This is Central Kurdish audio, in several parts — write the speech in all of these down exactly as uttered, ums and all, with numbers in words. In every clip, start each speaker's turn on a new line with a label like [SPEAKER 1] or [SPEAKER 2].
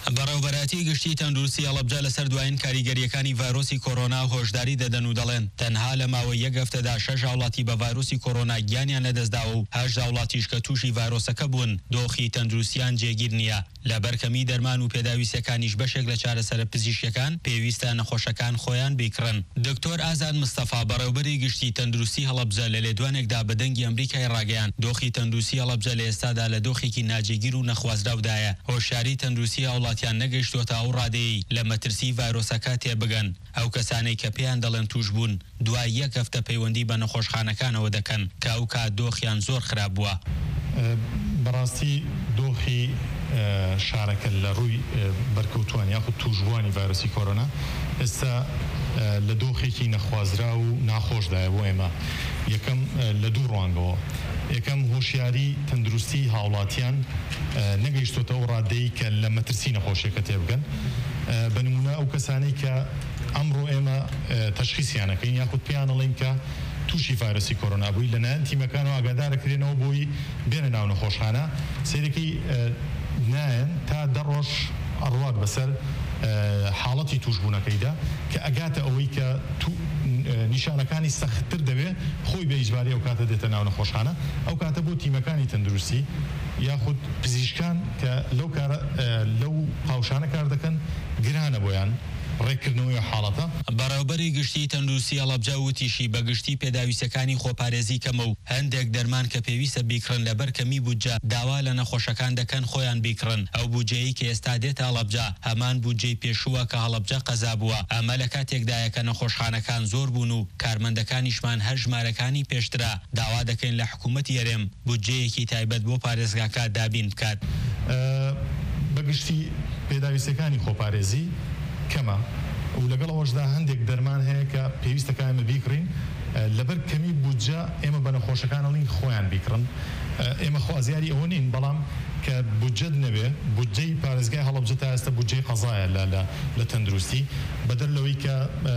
[SPEAKER 1] بەڕێوەبەراتی گشتی تەندروستی هەڵەبجە لەسەر دوایین کاریگەریەکانی ڤایرۆسی کۆڕۆنا هۆشداری دەدەن و دەڵێن تەنها لە ماوەی یەک هەفتەدا شەش هاوڵاتی بە ڤایرۆسی کۆڕۆنا گیانیان لەدەستداوە و هەشت هاوڵاتیش کە تووشی ڤایرۆسەکە بوون دۆخی تەندروستیان جێگیر نییە. لە بەرکەمی دەرمان و پێداویستەکانیش بەشێک لە چارەسەرە پزیشکیەکان پێویستە نەخۆشەکان خۆیان بیکڕن. دکتۆر ئازاد مستەفا بەڕێوەبەری گشتی تەندروستی هەڵەبجە لە لێدوانێکدا بە دەنگی ئەمریکای ڕاگەیاند دۆخی تەندروستی هەڵەبجە لە ئێستادا لە دۆخێکی ناجێگیر و نەخوازراودایە. هۆشیاری تەندروستی هاوڵاتیان نەگەیشتووەتە ئەو ڕادەیەی لە مەترسی ڤایرۆسەکە تێبگەن. ئەو کەسانەی کە پێیان دەڵێن توش بوون دوای یەک هەفتە پەیوەندی بە نەخۆشخانەکانەوە دەکەن کە ئەو کات دۆخیان زۆر خراپ بووە.
[SPEAKER 2] بەڕاستی دۆخی شارەکە لە ڕووی بەرکەوتووان یاخود توشبووانی ڤایرۆسی کۆڕۆنا ئێستا لە دۆخێکی نەخوازرا و ناخۆشدایە بۆ ئێمە. یەکەم لە دوو ڕوانگەوە، یەکەم هۆشیاری تەندروستی هاوڵاتیان نەگەیشتۆتە ئەو ڕادەی کە لە مەترسی نەخۆشیەکە تێبگەن. بە نمونە ئەو کەسانەی کە ئەمڕۆ ئێمە تەشخیصیانەکەین یاخود پێیان دەڵێن کە تووشی ڤایرۆسی کۆڕۆنا بووی لەنایەن تیمەکانەوە ئاگادارەکرێنەوە بۆی بێنە ناو نەخۆشخانە، سەیرەکەی نایەن تا دە ڕۆژ ئەڕوات بەسەر حاڵەتی توشبوونەکەیدا کە ئەگاتە ئەوەی کە نیشانەکانی سەختتر دەبێت خۆی بە ئیجباری ئەو کاتە دێتە ناو نەخۆشخانە. ئەو کاتە بۆ تیمەکانی تەندروستی یاخود پزیشکان کە لەو کارە لەو هاوشانە کار دەکەن گرانە بۆیان ڕێکردنەوەی حاڵەتە.
[SPEAKER 1] بەڕێوەبەری گشتی تەندروستی هەڵەبجە وتیشی بە گشتی پێداویستەکانی خۆپارێزی کەمە و هەندێک دەرمان کە پێویستە بیکڕن لەبەر کەمی بودجە داوا لە نەخۆشەکان دەکەن خۆیان بیکڕن. ئەو بودجەیە کە ئێستا دێتە هەڵەبجە هەمان بودجەی پێشووە کە هەڵەبجە قەزا بووە. ئەمە لە کاتێکدایە کە نەخۆشخانەکان زۆر بوون و کارمەندەکانیشمان هەر ژمارەکانی پێشترا داوا دەکەین لە حکوومەتی هەرێم بودجەیەکی تایبەت بۆ پارێزگاکە دابین بکات.
[SPEAKER 2] بە گشتی پێداویستەکانی خۆپارێزی کەمە و لەگەڵ ئەوەشدا هەندێک دەرمان هەیە کە پێویستەکە ئێمە بیکڕین لەبەر کەمی بودجە ئێمە بە نەخۆشەکانەڵین خۆیان بیکڕن. ئێمە خوازیاری ئەوە نین، بەڵام کە بودجەت نەبێ بودجەی پارێزگای هەڵەبجە تا ئێستا بودجەی قەزایە لە تەندروستی بەدەر لەوەی کە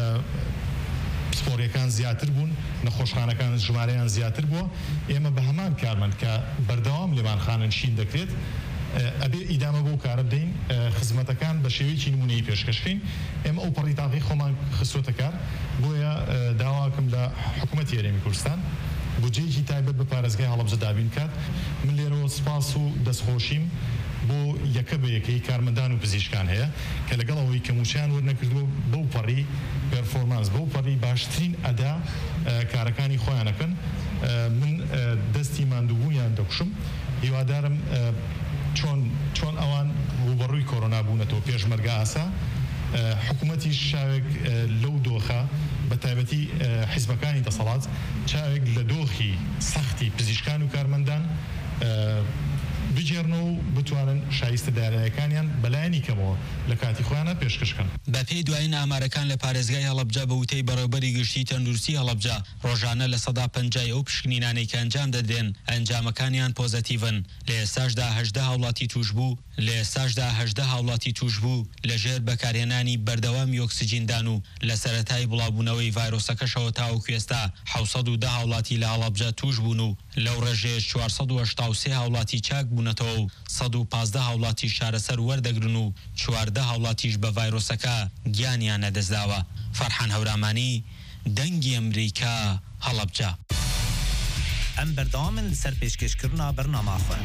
[SPEAKER 2] پسپۆڕیەکان زیاتر بوون نەخۆشخانەکان ژمارەیان زیاتر بووە. ئێمە بە هەمان کارمەند کە بەردەوام لێمانخانەنشین دەکرێت ئەبێ ئیدامە بۆ کارە بدەین خزمەتەکان بە شێوەیەکی نمونەیی پێشکەشکەین. ئێمە ئەو پەڕیتاقی خۆمان خستوتە کار بۆیە داواکەم لە حکوومەتی هەرێمی کوردستان بودجەیەکی تایبەت بە پارێزگای هەڵەبجە دابین کات. من لێرەوە سپاس و دەستخۆشیم بۆ یەکە بە یەکەی کارمەندان و پزیشکان هەیە کە لەگەڵ ئەوەی کە موچیان وەرنەکردووە بەو پەڕی پێرفۆرمانس بەو پەڕی باشترین ئەدا کارەکانی خۆیانەکەن. من دەستی ماندووبوویان دەکوشم، هیوادارم چۆن چۆن ئەوان ڕوبەڕووی کۆڕۆنا بوونەتەوە پێشمەرگە ئاسا حکوومەتی شاوێک لەو دۆخە بە تایبەتی حیزبەکانی دەسەڵات چاوێک لە دۆخی سەختی پزیشکان و کارمەندان بجێڕنەوە و بتوانن شایستە دارایەکانیان بەلایەنی کەمەوە لە کاتی خۆیانە پێشکەشکەن.
[SPEAKER 1] بە پێی دوایین ئامارەکان لە پارێزگای هەڵەبجە بە وتەی بەڕێوەبەری گشتی تەندروستی هەڵەبجە ڕۆژانە لە سەدا پەنجای ئەو پشکنینانەی کە ئەنجام دەدرێن ئەنجامەکانیان پۆزەتیڤن. لە ئێستاشدا هەژدە هاوڵاتی توش بوو لە ئێستاشدا هەژدە هاوڵاتی توش بوو لەژێر بەکارهێنانی بەردەوامی ئۆکسجیندان و لە سەرەتای بڵاوبوونەوەی ڤایرۆسەکەشەوە تاوەکو ئێستا حەوت و دە هاوڵاتی لە هەڵەبجە توش بوون و لەو ڕێژەیە چوارسەد و هەشتا و سێ هاوڵاتی چاک بوونەتەوە و سەد و پازدە هاوڵاتی شارەسەر وەردەگرن و چواردە هاوڵاتیش بە ڤایرۆسەکە گیانیان نەدەستداوە. فەرحان هەورامانی، دەنگی ئەمریکا، هەڵەبجە.
[SPEAKER 3] ئەم بەردەوامن لەسەر پێشکەشکردنا بەرنامە خوێن.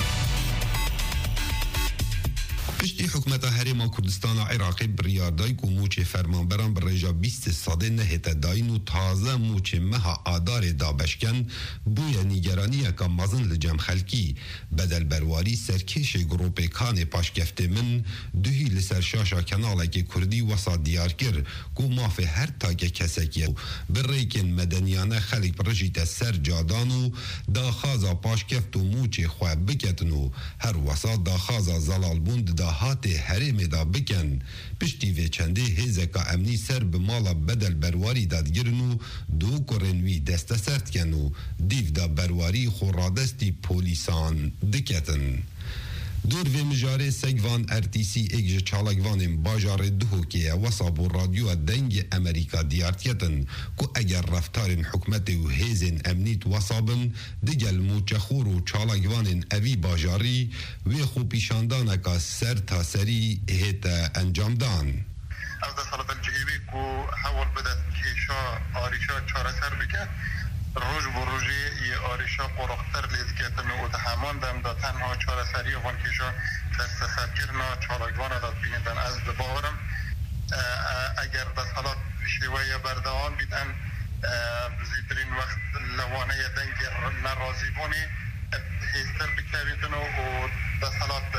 [SPEAKER 4] پشتی حکومەتە هەرێما کوردستانە عێراقی بڕیاردای و موچێ فەرمانبەران بە ڕێژا بیست سادێ نەهێتە داین و تازە موچێ مەها ئادارێ دابەشکەن بوویە نیگەرانیەکە مەزن لە جەم خەلکی بەدەلبەرواری سەرکێشێ گڕۆپێکانێ پاشکەفتێ من دوهی لەسەر شاشا کەناڵێکی کوردی وەسا دیار کرد و مافێ هەر تاکە کەسێکیە و بڕێکێن مەدەنیانە خەلک ڕژیتە سەر جادان و داخازا پاشکەفت و موچێ خوێ بکەتن و هەر وەسا داخازا زەڵالبوون داهاتێ هەرێمێدا بکەن. پشتی وێ چەندێ هێزەکە ئەمنی سەر bi mala bedelberwarî dadgirin û du kurên wî deste ser dikin û dîv da berwarî xwe radestî polîsan diketin. دور و مجاره سگوان ارتیسی اگج چالگوان باجار دهو که وصاب و رادیو دنگ امریکا دیارتیتن که اگر رفتار حکمت و هیزن امنیت وصابن دگل موچخور و چالگوان اوی باجاری و خوب پیشاندان که سر تا سری هیت انجام دان.
[SPEAKER 5] از دستالت الجهیبی که حول بدد کشا آریشا چاره سر بکن روز و روزی ای آریشا قرختر لیدکتن و تحمان دم دا تنها چاره سری و کشا دست سرکرنا چالگوان داد بینیدن. از باورم اگر دستالت شویه بردوان بیدن بزیدرین وقت لوانه دنگ نرازی بونی هیستر بکتابیتن و دستالت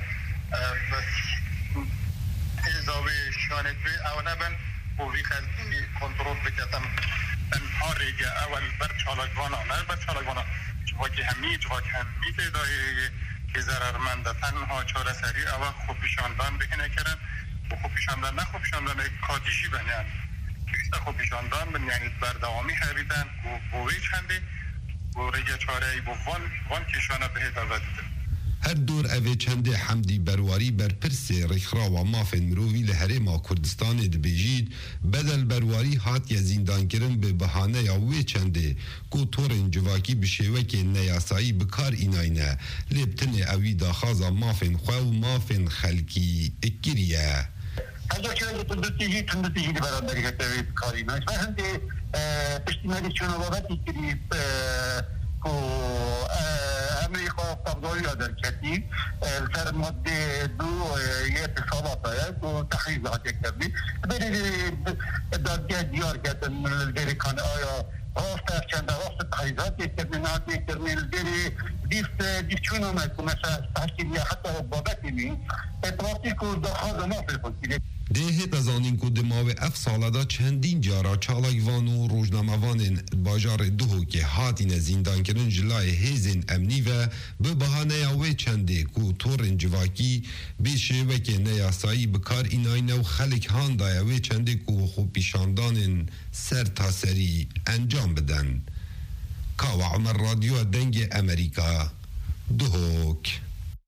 [SPEAKER 5] ایزاوی شانت بی او نبن و وی خلقی کنترول بکتم تنها ریگه اول بر چالگوانا نه بر چالگوانا جواکی همی جواکی همی تیدایی که ضررمند تنها چاره سری اول خوب پیشاندن بهینه کرن و خوب پیشاندن نه خوب پیشاندن کاتیشی بنیان که خوب پیشاندن بن یعنی بردوامی هریدن و بوی چنده و ریگه چاره ای بو وان وان کشانه بهید آزادیدن.
[SPEAKER 4] هر دور اوه چنده حمدی برواری بر پرس رخرا و مافن مرووی لحرما کردستان دبیجید بدل برواری هات یا زیندان کرن به بحانه یا وی چنده کو تورن جواکی بشیوه که نیاسایی بکار ایناینه لیبتن اوی داخازا مافن خواه و مافن خلکی اکریه.
[SPEAKER 6] اگر که تندتیجی تندتیجی برادری هتوی کاری نایست و هم ده پشتیمالی چون بابتی کری که امریکا تفضلی در کتی سر ماده دو یه اتصالات هست و تحریزات کردی بری دادگاه دیار کردن بری کانه آیا راست چند راست تحریزات کردن نهاتی کردن بری دیست دیست چون آمد که مثلا تحکیلی حتی بابتی می اطلاعاتی که دخواز نافل کنید
[SPEAKER 4] ده تزانین که دماغ اف ساله دا چندین جارا چالگوان و روزنامه‌وان باجار دهو که هاتین زیندان کرن جلای هیزن امنی و به بهانه اوه چنده که تورن جواکی بیشه و که نیاسایی بکار ایناینه و خلک هان دای اوه چنده که خوب پیشاندان سر تا سری انجام بدن. کاو عمر رادیو دنگ امریکا دهوک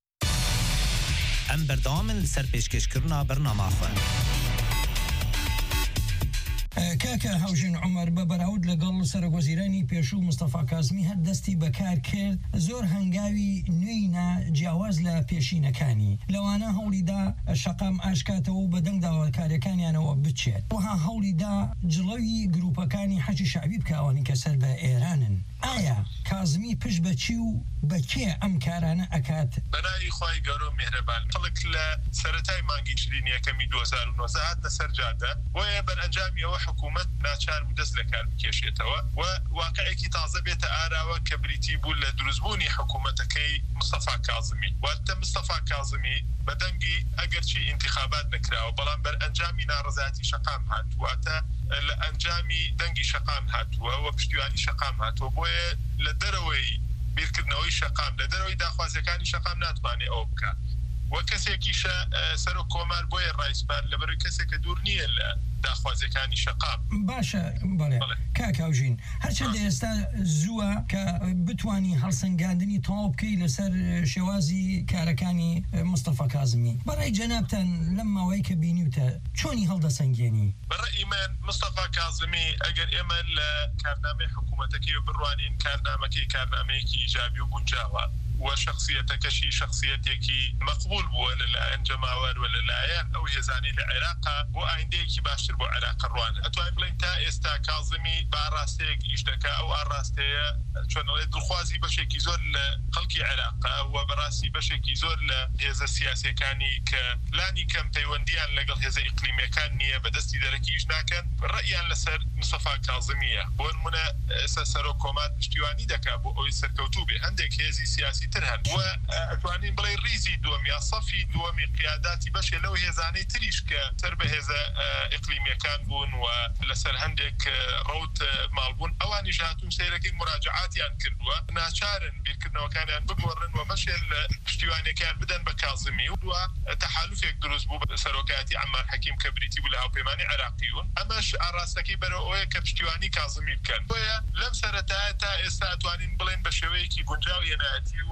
[SPEAKER 3] ام بردامن سر پیشکشکرنا برنامه خواه
[SPEAKER 7] کاکا هاوژن عمر بەبەراورد لەگەڵ سەرۆکوەزیرانی پێشوو مستەفا کازمی هەر دەستی بەکار کرد زۆر هەنگاوی نوێینا جیاواز لە پێشینەکانی لەوانە هەوڵیدا شەقام ئاشکاتەوە و بەدەنگداوە کارەکانیانەوە بچێت وها هەوڵیدا جڵەوی گروپەکانی حەجی شعبی بکەوانی کە سەر بە ئێرانن ئایا کازمی پشت بەچی و بەکێ ئەم کارانە ئەکات
[SPEAKER 8] بەناوی خوای گەورە و میهرەبان خەڵک لە سەرەتای مانگی چلین یەکەمی دوو هەزار و نۆ هاتنە سەر جادە بۆیە بەرئەنجامی ئەوە حکوومەت ناچار و دەست لە کار بکێشێتەوە و واقعێکی تازە بێتە ئاراوە کە بریتی بوو لە دروستبوونی حکوومەتەکەی مستەفا کازمی واتە مستەفا کازمی بەدەنگی ئەگەرچی ئینتیخابات نەکراوە بەڵام بەرئەنجامی ناڕەزایەتی شەقام هاتوواتە لە ئەنجامی دەنگی شەقام هاتووە و پشتیوانی شەقام هاتووە بۆیە لە دەرەوەی بیرکردنەوەی شەقام لە دەرەوەی داخوازیەکانی شەقام ناتوانێت ئەوە بکات و کەسێکیشە سەر و کۆمار بۆیە ڕایسپار لەبەرەوەی کەسێکە دوور نییە لە داخوازیەکانی شەقام
[SPEAKER 7] باشە بەڵێ کاکاوژین هەرچەندە ئێستا زووە کە بتوانی هەڵسەنگاندنی تەواو بکەی لەسەر شێوازی کارەکانی مستەفا کازمی بەڕای جەنابتان لەم ماوەی کە بینیوتە چۆنی هەڵدەسەنگێنی
[SPEAKER 8] بەڕای من مستەفا کازمی ئەگەر ئێمە لە کارنامەی حکوومەتەکەی بڕوانین کارنامەکەی کارنامەیەکی ئیجابی و گونجاوە و شخصیتەکەشی شخصیتێکی مەقبول بووە لەلایەن جەماوەر و لەلایەن ئەو هێزانەی لە عێراقا بۆ ئایندەیەکی باشتر بۆ عێراق ڕوانە ئەتوانین بڵێین تا ئێستا کازمی باڕاستەیەک ئیش دەکا ئەو ئاڕاستەیە چۆنەڵێ دڵخوازی بەشێکی زۆر لە خەڵکی عێراقا و بەڕاستی بەشێکی زۆر لە هێزە سیاسیەکانی کە لانی کەم پەیوەندیان لەگەڵ هێزە ئیقلیمیەکان نییە بەدەستی دەرەکی ئیش ناکەن ڕەئیان لەسەر مستەفا کازمیە بۆ نمونە ئێستا سەرۆک کۆمار پشتیوانی دەکا بۆ ئەوەی سەرکەوتوو بێ هەندێک هێزی سیاسی تر هەن و ئەتوانین بڵێ ریزی دووەم یا سەفی دووەمی قیاداتی بەشێ لەو هێزانەی تریش کە سەر بە هێزە ئیقلیمیەکان بوون و لەسەر هەندێک ڕەوت ماڵبوون ئەوانی هاتوون سەیرەکەی مراجعاتیان کردووە ناچارن بیرکردنەوەکانیان بگۆڕن و بەشێ لە پشتیوانیەکان بدەن بە کازمی و دووە تەحالوفێک دروست بوو بە سەرۆکایەتی عەمار حەکیم کە بریتی بوو لە هاوپەیمانی عێراقیون ئەمەش ئاڕاستەکەی بەرەو ئەوەیە کە پشتیوانی کازمی بکەن بۆیە لەم سەرەتایە تا ئێستا ئەتوانین بڵێن بە شێوەیەکی گونجاو هێنایەتی و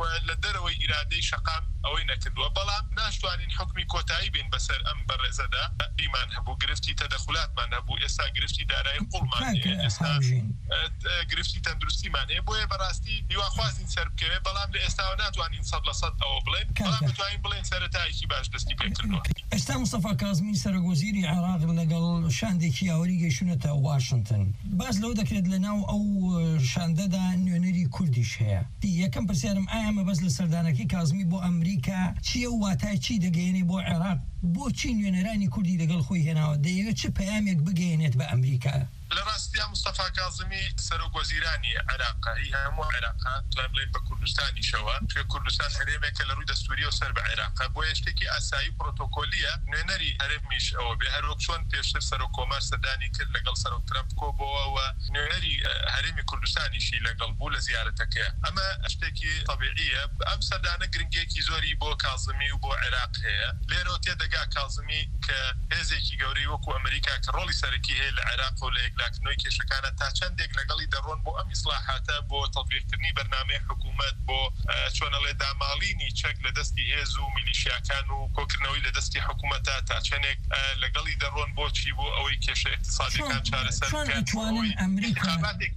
[SPEAKER 8] ولدروي إرادة شقام أوين كدوا بلام ناشتوانين حكمي كوتاي بين بسر أم برزدا بما نهبو قرفتي تدخلات ما نهبو إسا قرفتي داري قول ماني إسا قرفتي تندرستي ماني بوي براستي يوا خوازين سرب كمي بلام لإستاونات وانين صد لصد أو بلين بلام بتوانين بلين سرتاي كي باش دستي بيكرنوا
[SPEAKER 7] استا مصطفى كاظمی سەرۆکوەزیری عێراق لەگەڵ شاندێکی یاوەری گەیشتونەتە واشنگتن باز لەو دەکرێت لەناو ئەو شاندەدا نوێنەری کوردیش هەیە یەکەم پرسیارم ئایا مەبەست لە سەردانەکەی کاظمی بۆ ئەمریکا چییە و واتای چی دەگەیەنێ بۆ عێراق بۆچی نوێنەرانی کوردی لەگەڵ خۆی هێناوە دەیەوێت چ پەیامێک بگەیەنێت بە ئەمریکا
[SPEAKER 8] لراستي مصطفى كاظمي سروق وزيراني عراقا هي مو عراقا تلين بكردستاني شوا في كردستان هرمي كلروي دستوري وسرب عراقا بويشتكي اساي بروتوكوليه نينري هرميش او بهروك شلون بيشتر سروق كومار سداني كل لقل سروق ترامب كوبو ونينري هرمي كردستاني شي لقل بو لزيارتك اما اشتكي طبيعيه ام سدانه جرينجيكي زوري بو كاظمي وبو عراق هي ليرو تيدغا كاظمي كهزيكي غوري وكو امريكا كرولي سركي هي العراق ولا لكن نوعی که شکانه تا چند یک لگالی درون با ام اصلاحات با تطبیق کنی برنامه حکومت با چون لده مالینی چک لدستی هزو میلیشیاکانو کوکرنوی لدستی حکومت تا چند یک لگالی درون با چی با اوی کش اقتصادی کن چهار سر کن
[SPEAKER 7] چون امریکا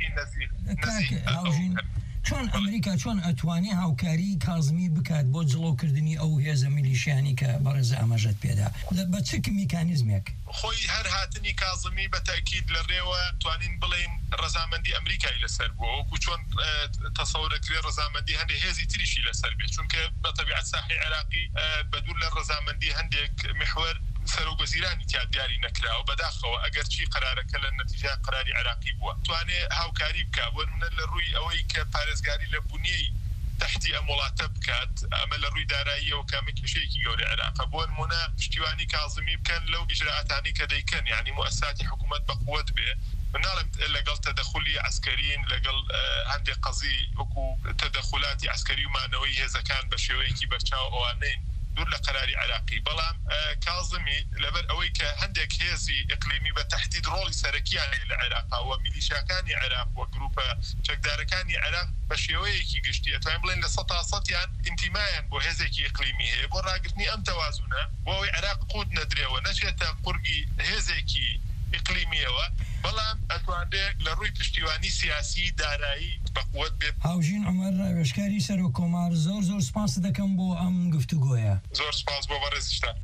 [SPEAKER 7] چۆن ئەمریکا چۆن ئەتوانی هاوکاری کاظمی بکات بۆ جڵۆکردنی ئەو هێزە میلیشیانی کە بەڕێزە ئەمەژەت پێدا بە چ میکانیزمێک
[SPEAKER 8] خۆی هەر هاتنی کاظمی بە تاکید لە ڕێوە توانین بڵێن ڕەزامەندی ئەمریکای لەسەر بووە وەکو چۆن تەسەورەکرێ ڕەزامەندی هەندێک هێزی تریشی لەسەر بێت چونکە بە تەبیعەت ساحی عێراقی بەدوور لە ڕەزامەندی هەندێک محور سەرۆک وەزیرانی تیا دیاری نەکراوە بەداخەوە ئەگەر چی قرارەکە لە نەتیجە قراری عێراقی بووە توانێ هاوکاری بکە بۆ نمونە لە ڕووی ئەوەی کە پارێزگاری لە بوونیەی تحتی ئەم وڵاتە بکات ئەمە لە ڕووی داراییەوە کامێکیشەیەکی گەورەی عێراقە بۆ نمونە پشتیوانی کاظمی بکەن لەو ئیجراعاتانی کە دەیکەن یعنی موسساتی حکوومەت بەقووەت بێ مناڵم لەگەڵ تەدەخلی عسکەرین لەگەڵ هەندێک قەزی وەکو تەدەخلاتی عسکەری و مانەوەی هێزەکان بە شێوەیەکی بەرچاو ئەوانەین دور لقراري عراقي بلام كاظمي لبر اوي كهندك هيزي اقليمي بتحديد رولي سركياني العراق وميليشياكاني عراق وجروب تشكداركاني عراق بشيويكي قشتي اتوين بلين لسطا سطيان انتمايا بو هيزيكي اقليمي هي بو راقتني ام توازنها بو عراق قود ندري ونشيتا قرقي هيزيكي اقليميه بلام اتوانده لروي پشتیوانی سیاسی دارایی بقوت به
[SPEAKER 7] هاوژین عمر وشکاری سر کمار زور زور سپاس دکم بو ام گفتگویا
[SPEAKER 8] زور سپاس بو ورزشتا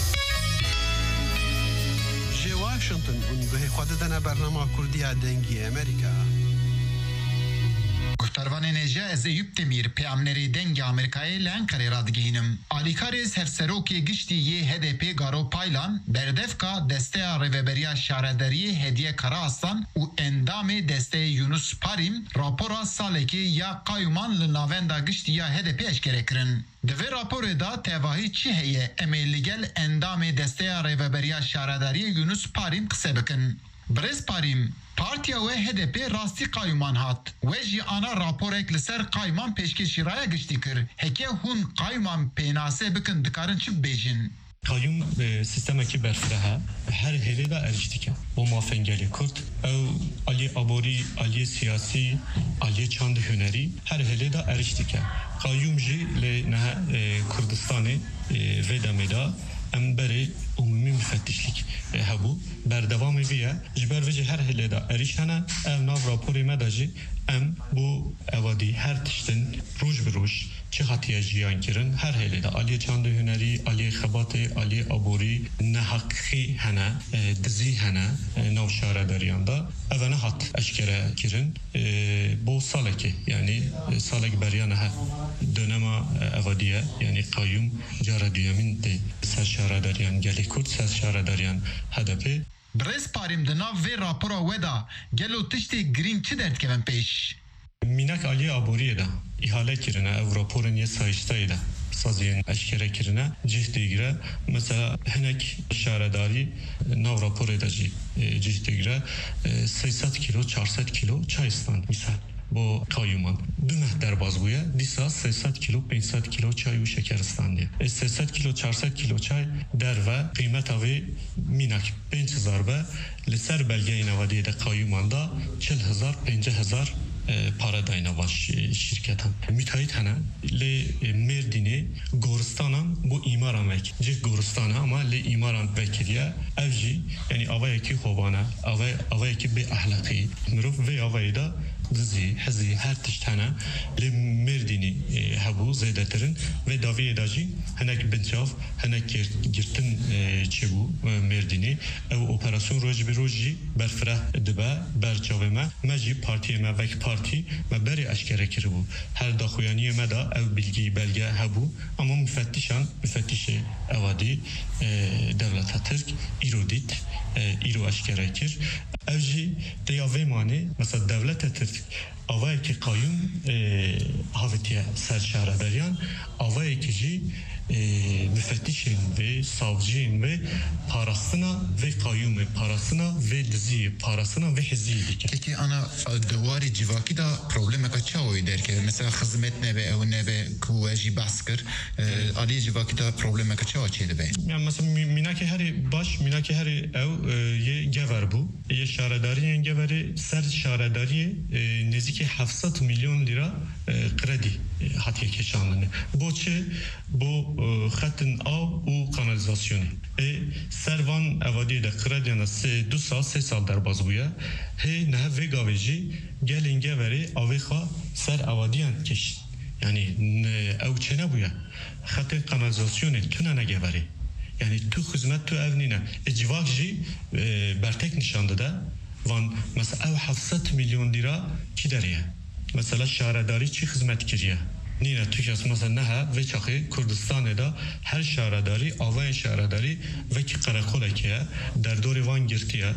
[SPEAKER 9] جي واشنطن اون به خود دنا برنامه کردی دنگی امریکا
[SPEAKER 10] گفتاروان نجا از ایوب تمیر پیامنری دنگ آمریکای لانکاری رادگینم. آلیکارز هفسروکی گشتی یه هدپی گارو پایلان بردفکا دسته ریوبریا شاردری هدیه کراستان و اندام دسته یونس پاریم راپورا سالکی یا قایمان لناوندا گشتی یا هدپی اشکره کرن. دوی راپور دا تواهی چی هیه امیلیگل اندام دسته ریوبریا شاردری یونس پاریم قصه بکن. برز پاریم پارتیا و هدپی راستی قایمان هات و جی آنا راپورک لسر قایمان پیشکشی رای گشتی کر هکه هون قایمان پیناسه بکن دکارن چی بیجن
[SPEAKER 2] قایم سیستم کی برفره هر هلی دا ارشتیکه با مافنگلی کرد او علی آبوری علی سیاسی علی چند هنری هر هلی دا ارشتیکه قایم جی لنه کردستانی ودامدا ام بری عمومی مفتشlik هبو بردوام ویه جبر وجه هر هلی دا اریش هنه او ناو راپوری مداجی ام بو اوادی هر تشتن روش بروش چه خطیه جیان کرن هر هلی دا علی چند هنری علی خباتی علی آبوری نحقی هنه دزی هنه ناو شاره داریان دا اوانه هات اشکره کرن بو سالکی یعنی سالک بریانه ها دönema اوادیه یعنی قایم جاره دیامین دی سر شاره داریان گلی کرد سر شاره داریان هدپی
[SPEAKER 10] برز پاریم دناو وی راپورا ودا گلو تشتی گرین چی درد کبن پیش؟
[SPEAKER 2] مینک علی آبوریه دا ihale kirine ev raporun ye sayıştaydı. Saziyên eşkere kirine cih digire mesela hinek şaredari nav raporê de jî cih digire sêsed kilo çarsed kilo çay stand misal bo qayuman dumeh derbaz bûye dîsa sêsed kilo pênsed kilo çay û şeker standiye sêsed kilo çarsed kilo çay derve qîmeta wê mînak pênc hezar be li ser belgeyên evadiyê de qayuman da çil hezar pênceh hezar para dayna vaş şirketan müteahhit hene لی مردینه گورستانم بو ایمارم وک جه گورستانه اما لی ایمارم وکریه اوجی یعنی آوایی که خوبانه آوای آوایی که به اخلاقی مروف و آوایی دا دزی حزی هر تشتنه لی مردینی هبو زیده ترن و داوی داجی هنک بنچاف هنک گرتن چه بو مردینی او اپراسیون روز به روزی برفره دبا برچاوه ما مجی پارتی ما وک پارتی ما بری اشکره کرده بو هر داخویانی ما دا او بلگی بلگه هبو اما مفتشان مفتش اوادی دولت ترک ایرو دیت ایرو اشکره کرد اوجی دیاوه مانه مثلا دولت ترک آوایی که قایم هاوتیه سرشاره داریان آوایی که جی مفتشین و ساوجین و پاراستنا و قایم پاراستنا و دزی پاراستنا و حزی دیگه
[SPEAKER 10] که انا دواری جواکی دا پروبلم که چاوی در که مثلا خدمت نبه او نبه کوجی بحث کر علی جواکی دا پروبلم که چاو چیده به
[SPEAKER 2] یعنی مثلا مینا که هری باش مینا که هری او یه گور بو یه شهرداری این گوری سر شهرداری نزدیک هفتصد میلیون لیرا کردی حتی کشاندنه بو چه بو خطن آب و کانالیزاسیونی سروان اوادی ده کردیانا سه دو سال سه سال در باز بویا هی نه وگاویجی گلینگه وری آویخا سر اوادیان کشت یعنی او چه نبویا خط کانالیزاسیونی تو نه نگه وری یعنی تو خدمت تو اونینه اجواک جی برتک نشانده ده وان مثلا او هفتصد میلیون لیرا کی داریه مثلا شهرداری چی خدمت کریه نینا توی کس مثلا نه و چاقی کردستان دا هر شهرداری آوای شهرداری و کی قرقوله که در دور وان گرتیه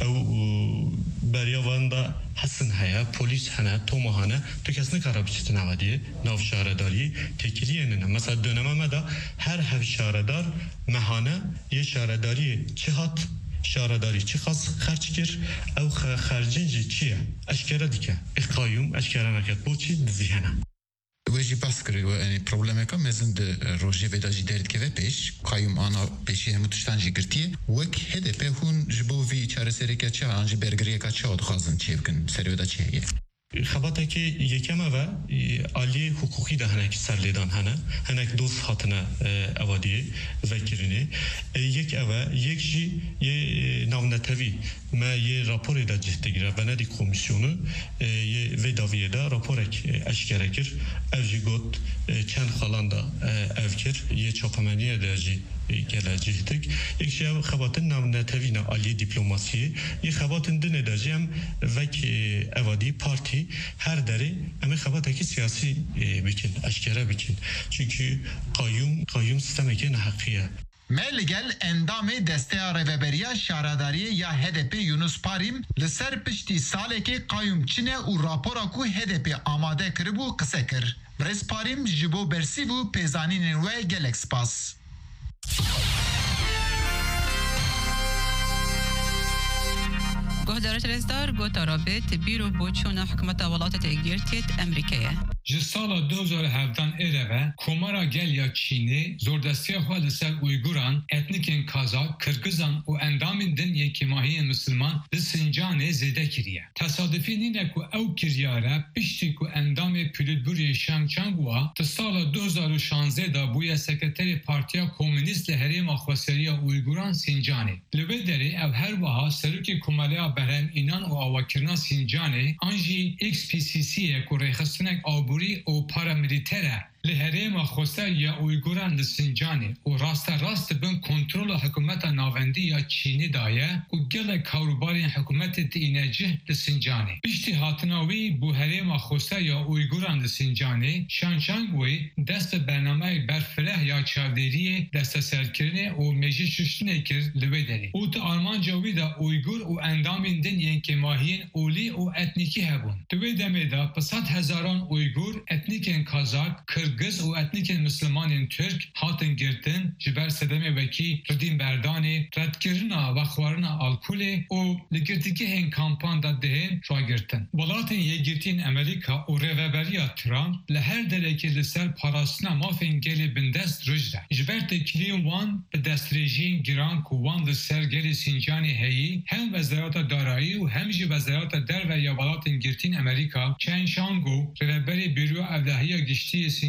[SPEAKER 2] او بریا وان دا حسن هیا پلیس هنه تومو هنه تو کس نکاره بچیت نوادیه ناو شهرداری تکریه نه مثلا دونما مدا هر هر شهردار مهانه یه شهرداری چه هات شهرداری چی خاص خرج کر او خرجنجی چیه اشکره دیگه اقایم اشکره نکرد بو چی ذهنه
[SPEAKER 10] وجی بس کرد و یعنی پروبلم که مثلا روزی وداجی دارید که پیش قایم آنا پیشی هم تشتنجی کرتیه وک هده به هون جبو وی چهار سری که چه آنجی برگری که چه آدخازن چه بکن سری ودا چه
[SPEAKER 2] خباته که یکم و عالی حقوقی ده هنک سرلیدان هنه هنک دوست هاتنه اوادی وکرینه یک او یک جی یه ناونتوی ما یه راپوری دا جهت گیره و ندی کمیسیونو یه وداویه دا راپورک اشکره کر او جی گوت چند خالان دا او کر یه چاپمنیه دا جی گله جهتک یک شیء خباتن ناونتوی نه عالی دیپلماسی یه خباتن دنه دا جی هم وک اوادی پارتی هر داره اما خباته که سیاسی بکن اشکره بکن چونکه قایم قایم سیستم که نحقیه
[SPEAKER 10] ملگل اندام دسته ریوبریا شهرداری یا هدپی یونس پاریم لسر پشتی ساله که قایم چینه و راپورا کو هدپی آماده کربو قصه کر برس پاریم جبو برسی و پیزانین و گلکس پاس
[SPEAKER 11] گهدارت رزدار گو ترابط بیرو بوچون حکمت ولات تگیرتیت امریکیه
[SPEAKER 12] ji sala du hezar û hevdan êreve Komara Gelya Çînê zordestiya xwe li ser Uyguran, etnikên Kazak, Kırgızan û endamên din yê kêmahiyên Müslüman li Sincanê zêde kiriye. Tesadüfî nîne ku ew kiryare piştî ku endamê Politbûrê Şengçangwa di sala du hezar û şanzdeh da bûye sekreterê Partiya Komünîst li Herêma Xweseriya Uyguran Sincanê. Li vê derê ev her wiha serokê Komaleya Berhemînan û Avakirina Sincanê an jî X P C C'ye ku rêxistinek abû او پاراملیتره لهرما خوستر یا اویگوران لسنجانی و راست راست بن کنترل حکومت ناوندی یا چینی دایه و گل کاروباری حکومت تینجه لسنجانی بیشتی هاتناوی بو هرما خوستر یا اویگوران لسنجانی شانشانگوی دست برنامه برفره یا چاودیری دست سرکرنه و مجی ششتنه کرد لویدری او تا آلمانجاوی دا اویگور و اندامین دن ینکه ماهین اولی و اتنیکی هبون دوی دمه دا پسات هزاران اویگور اتنیکن کازاک Kırgız و etnikên Müslümanên Türk hatin girtin ji ber sedemê wekî redîn berdanê, redkirina ve xwarina alkolê û li girtîgehên kampan da dihên ragirtin. Welatên yêgirtiyên Amerîka û rêveberiya Trump li her derekê li ser parastina mafên gelê bindest roj de. Ji ber têkiliyên wan bi destrêjiyên giran ku wan li ser gelê Sincanê heyî hem wezareta darayî û hem jî wezareta derve ya welatên girtiyên Amerîka Chen Shango rêveberê Bîroya Evlahiya Giştiyê Sincanê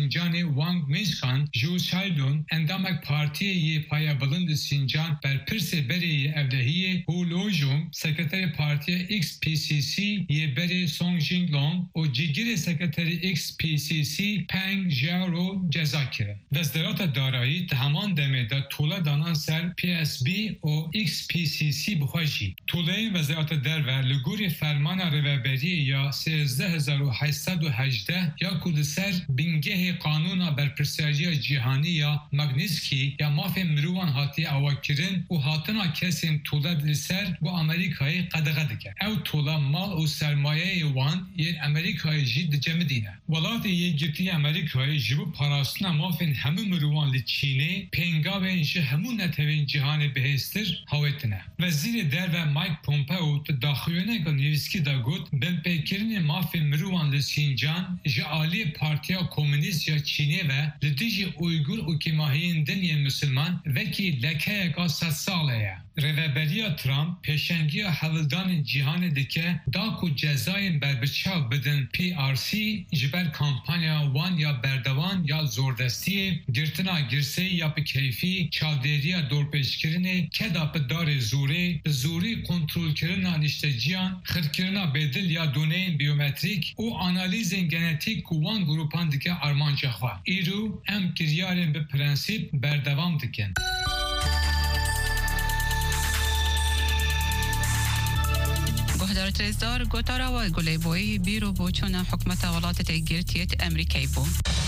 [SPEAKER 12] Sincanê Wang Meşkan ji Şaylon endamek partiyê Paya Bilind Sincan berpirsê berê evlehiyê û Lojong sekreterê partiya X P C C yê berê Song Jinglong û cîgirê sekreterê X P C C Peng Jiao ceza kirin. Destdorata darayî ti heman demê de tola danan ser P S B û X P C C bixwe jî. Tolayên Wezareta Derve li gorî fermana rêveberiyê ya sêzdeh hezar û heyt û hejdeh ya ku li ser bingehê qanûna berpirsariya cîhanî ya Magnitsky ya mafên mirovan hatiye awakirin û hatina kesên tola li ser bu Amerîkayê qedexe dike. Ew tola mal û sermayeyê wan yên Amerîkayê jî dicemidîne. Welatê Yekîtiya Amerîkayê ji bo parastina mafên hemû mirovan li Çînê pêngavên ji hemû netewên cîhanê bihêztir hawetine. Wezîrê Derve Mike Pompeo di daxuyaneka nivîskî de got binpêkirinê mafên mirovan li Sincan ji aliyê Partiya Komünîst ya Çînê ve li dijî Uygur û kêmahiyên dinyên Müslüman vekî lekeyeka sed salê ye. Rêveberiya Trump pêşengiya hevildanên cîhanê dike da ku cezayên berbiçav bidin P R C ji ber kampanya wan ya berdevan ya zordestiyê girtina girseyî ya bi keyfî çavdêriya dorpêşkirinê keda bi darê zorê bi zorî kontrolkirina nişteciyan xirkirina bêdil ya doneyên biyometrîk û analîzên genetik ku wan grupan dike armanca xwe. Îro em kiryarên bi prensîp berdevam dikin.
[SPEAKER 11] گهدار ترزدار گوتارا و گلیبوی بیرو بوچون حکمت ولایت تگیرتیت امریکایی بو.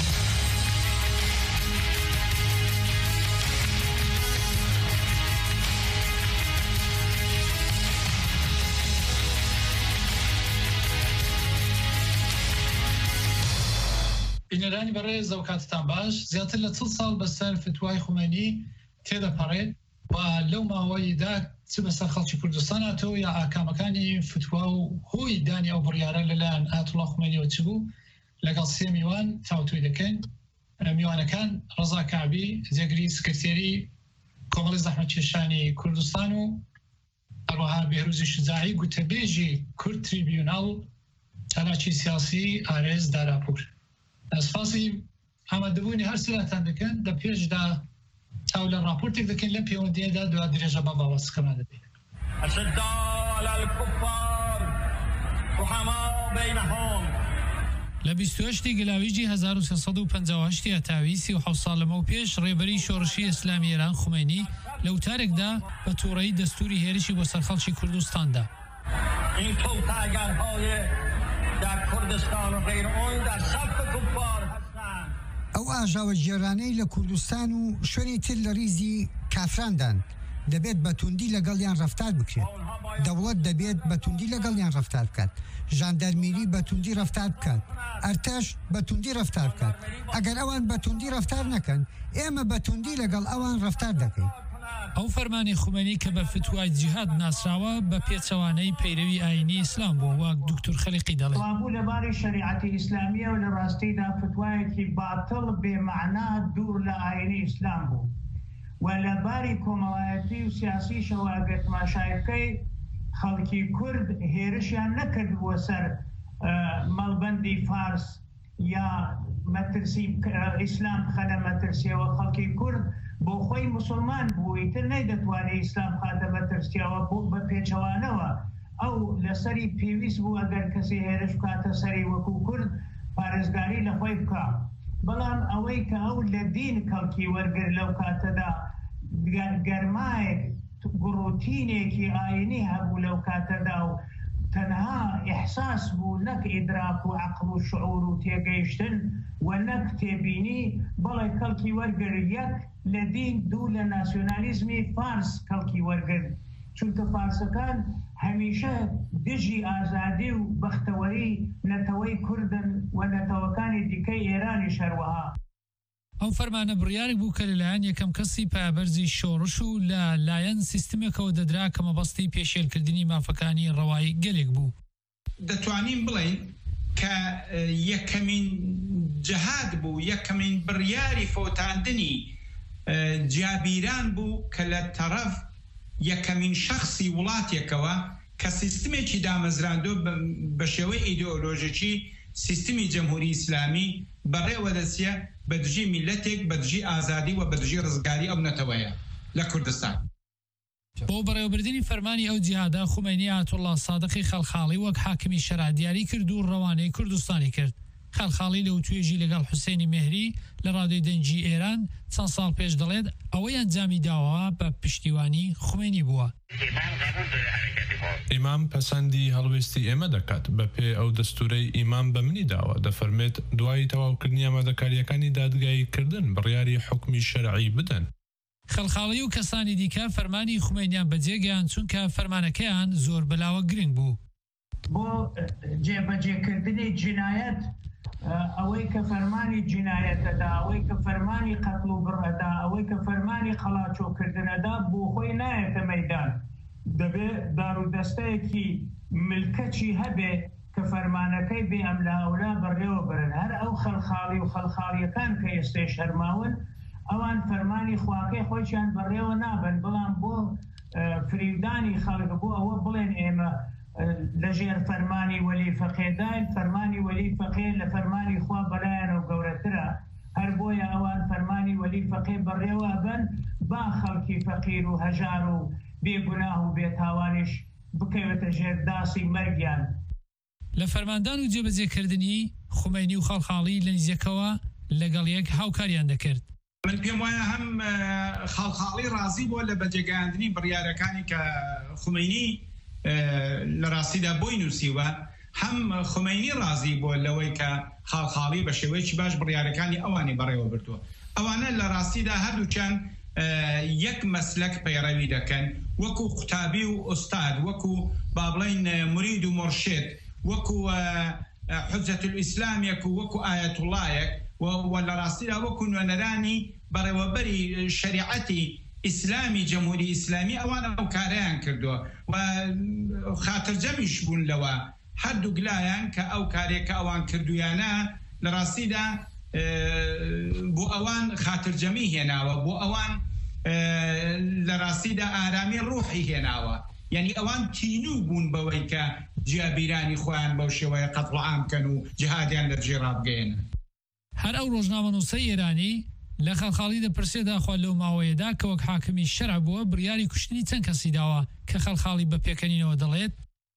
[SPEAKER 13] بینەرانی بەڕێز زەوکاتتان باش زیاتر لە چل ساڵ بەسەر فتوای خومێنی تێدەپەڕێت و لەو ماوەیەدا چ بەسەر خەڵکی کوردستان هاتەوە یا ئاکامەکانی فتوا و هۆی دانی ئەو بڕیارە لەلایەن ئایەتوڵا خومێنیەوە چ بوو لەگەڵ سێ میوان تاوتوی دەکەین. میوانەکان ڕەزا کابی جێگری سکرتێری کۆمەڵی زەحمەتکێشانی کوردستان و هەروەها بێروزی شجاعی گوتەبێژی کورد تریبیونال چالاکی سیاسی ئارێز داراپور. سپاسی ئامادەبوونی هەر سلاتان دەکەن لە پێشدا تاو لە راپۆرتێک دەکەین لە پەیوەندیەدا دوا درێژە بە باوەسکەمان دەبێت.
[SPEAKER 14] لە بیست و هەشتی گەلاویجی هەزار و سێ سەد و پەنجا و هەشت هەتاوی سی و حەوت ساڵ لەمە و پێش ڕێبەری شۆڕشی ئیسلامی ئێران خومێنی لە وتارێکدا بە تووڕەیی دەستوری هێرشی بۆ سەر خەڵکی کوردستاندا.
[SPEAKER 15] این توطئه‌گرهای در کردستان و غیر آن در صف کفار هستند.
[SPEAKER 16] ئەو ئاژاوە جێرانەی لە کوردستان و شوێنی تر لە ریزی کافراندان دەبێت بەتوندی لەگەڵیان ڕەفتار بکرێت. دەوڵەت دەبێت بەتوندی لەگەڵیان ڕەفتار بکات. ژاندەرمیری بەتوندی ڕەفتار بکات. ئەرتەش بەتوندی ڕەفتار بکات. ئەگەر ئەوان بەتوندی ڕەفتار نەکەن ئێمە بەتوندی لەگەڵ ئەوان ڕەفتار دەکەین.
[SPEAKER 14] ئەو فەرمانی خومێنی کە بە فتوای جیهاد ناسراوە بە پێچەوانەی پەیرەوی ئاینی ئیسلام بوو وەک دوکتور خەلیقی دەڵێت.
[SPEAKER 17] بوو لەبارەی شەریعەتی ئیسلامیە و لە ڕاستیدا فتوایەکی باتڵ بێمەعنا دوور لە ئاینی ئیسلام بوو و لەباری کۆمەڵایەتی و سیاسیشەوە ئەگەر تماشای بکەی خەڵکی کورد هێرشیان نەکردبووە سەر مەڵبەندی فارس یا مەترسی ئیسلام خەلە مەترسیەوە خەڵکی کورد بۆ خۆی مسلمان بووی تر نەیدەتوانێت ئیسلام خاتە مەترسیەوە بوو بە پێچەوانەوە ئەو لەسەری پێویست بوو ئەگەر کەسی هێرش بکاتە سەری وەکو کورد پارێزگاری لە خۆی بکە. بەڵام ئەوەی کە ئەو لە دین کەڵکی وەرگر لەو کاتەدا گەرمایەک گڕوتینێکی ئاینی هەبوو لەو کاتەدا و تەنها ئیحساس بوو نەک ئیدراک و عەقڵ و شعور و تێگەیشتن و نەک تێبینی بەڵێ کەڵکی وەرگر یەک لە دین دوو لە ناسیۆنالیزمی فارس کەڵکی وەرگر چونکە فارسەکان هەمیشە دژی ئازادی و بەختەوەری نەتەوەی کوردن و نەتەوەکانی دیکەی ئێرانی شەروەها.
[SPEAKER 14] ئەو فەرمانە بڕیارێک بوو کە لەلایەن یەکەم کەسی پایەبەرزی شۆڕش و لە لایەن سیستمێکەوە دەدرا کە مەبەستی پێشێلکردنی مافەکانی ڕەوایی گەلێک بوو.
[SPEAKER 18] دەتوانین بڵین کە یەکەمین جەهاد بوو یەکەمین بڕیاری فۆتاندنی جیابیران بوو کە لە تەرەف یەکەمین شەخصی وڵاتێکەوە کە سیستمێکی دامەزراندۆ بە شێوەی ئیدئۆلۆژیکی سیستمی جمهوری ئیسلامی بەڕێوە دەچێ بە دژی میلەتێک بە دژی ئازادی و بە دژی ڕزگاری ئەو نەتەوەیە لە کوردستان.
[SPEAKER 14] بۆ بەڕێوەبردننی فەرمانی ئەو جیهادا خومینی ئایەتوڵڵا سادقی خەڵخاڵی وەک حاکمی شەرع دیاری کرد و ڕەوانەی کوردستانی کرد. خەڵخاڵی لەو توێژی لەگەڵ حوسێنی مێهری لە ڕادیۆی دەنگی ئێران چەند ساڵ پێش دەڵێت ئەوەی ئەنجامی داوەوە بە پشتیوانی خومینی بووە.
[SPEAKER 19] ئیمام پەسەندی هەڵوێستی ئێمە دەکات بە پێ ئەو دەستورەی ئیمام بە منی داوە دەفەرمێت دوای تەواوکردنی ئامادەکاریەکانی دادگاییکردن بڕیاری حکمی شەرعی بدەن.
[SPEAKER 14] خەڵخاڵی و کەسانی دیکە فەرمانی خومینیان بەجێگەیان چونکە فەرمانەکەیان زۆر بەلاوە گرنگ بوو.
[SPEAKER 17] بۆ جێبەجێکردنی جینایەت ئەوەی کە فەرمانی جینایەتەدا ئەوەی کە فەرمانی قەتڵ و بڕەدا ئەوەی کە فەرمانی خەڵاچۆکردنەدا بۆ خۆی نایەتە مەیدان دەبێت دارودەستەیەکی ملکەچی هەبێ کە فەرمانەکەی بێ ئەملاولا بەڕێوە برن هەر ئەو خەڵخاڵی و خەڵخاڵیەکان کە ئێستێش هەرماون ئەوان فەرمانی خواکەی خۆیان بەڕێوە نابن بەڵام بۆ فریودانی خەڵک بۆ ئەوە بڵێن ئێمە لەژێر فەرمانی وەلی فەقێدان فەرمانی وەلی فەقێ لە فەرمانی خوا بەلایەنە و گەورەترە هەر بۆیە ئەوان فەرمانی وەلی فەقێ بەڕێوە بن با خەڵکی فەقیر و هەژار و بێگوناه و بێتاوانیش بکەوێتە ژێر داسی مەرگیان.
[SPEAKER 14] لە فەرماندان و جێبەجێکردنی خومینی و خەڵخاڵی لە نزیەکەوە لەگەڵ یەک هاوکاریان دەکرد.
[SPEAKER 18] من پێم وایە هەم خەڵخاڵی ڕازی بووە لە بەجێگەیاندنی بڕیارەکانی کە خومینی لە ڕاستیدا بۆی نووسیوە هەم خومینی ڕازی بۆ لەوەی کە خاڵخاڵی بە شێوەیەکی باش بڕیارەکانی ئەوانی بەڕێوە بردووە. ئەوانە لە ڕاستیدا هەردووچەند یەک مەسلەک پەیڕەوی دەکەن وەکو قوتابی و ئوستاد وەکو با بڵێن مرید و مرشد وەکو حجەت الئیسلامیەک و وەکو ئایەتوڵایەک و لە ڕاستیدا وەکو نوێنەرانی بەڕێوەبەری شەریعەتی ئیسلامی جمهوری ئیسلامی ئەوان ئەو کارەیان کردووە و خاترجەمیش بوون لەوە هەردوو گلایان کە ئەو کارێکە ئەوان کردویانە لە ڕاستیدا بۆ ئەوان خاترجەمی هێناوە بۆ ئەوان لە ڕاستیدا ئارامی ڕوحی هێناوە یعنی ئەوان تینوو بوون بەوەی کە جیابیرانی خۆیان بەو شێوەیە قەتڵ عام بکەن و جیهادیان لە جێ ڕابگەێنن.
[SPEAKER 14] هەر ئەو ڕۆژنامەنووسەی ئێرانی لە خەڵخاڵی دەپرسێدا خوا لەو ماوەیەدا کە وەک حاکمی شەرع بووە بڕیاری کوشتنی چەند کەسی داوە کە خەڵخاڵی بە پێکەنینەوە دەڵێت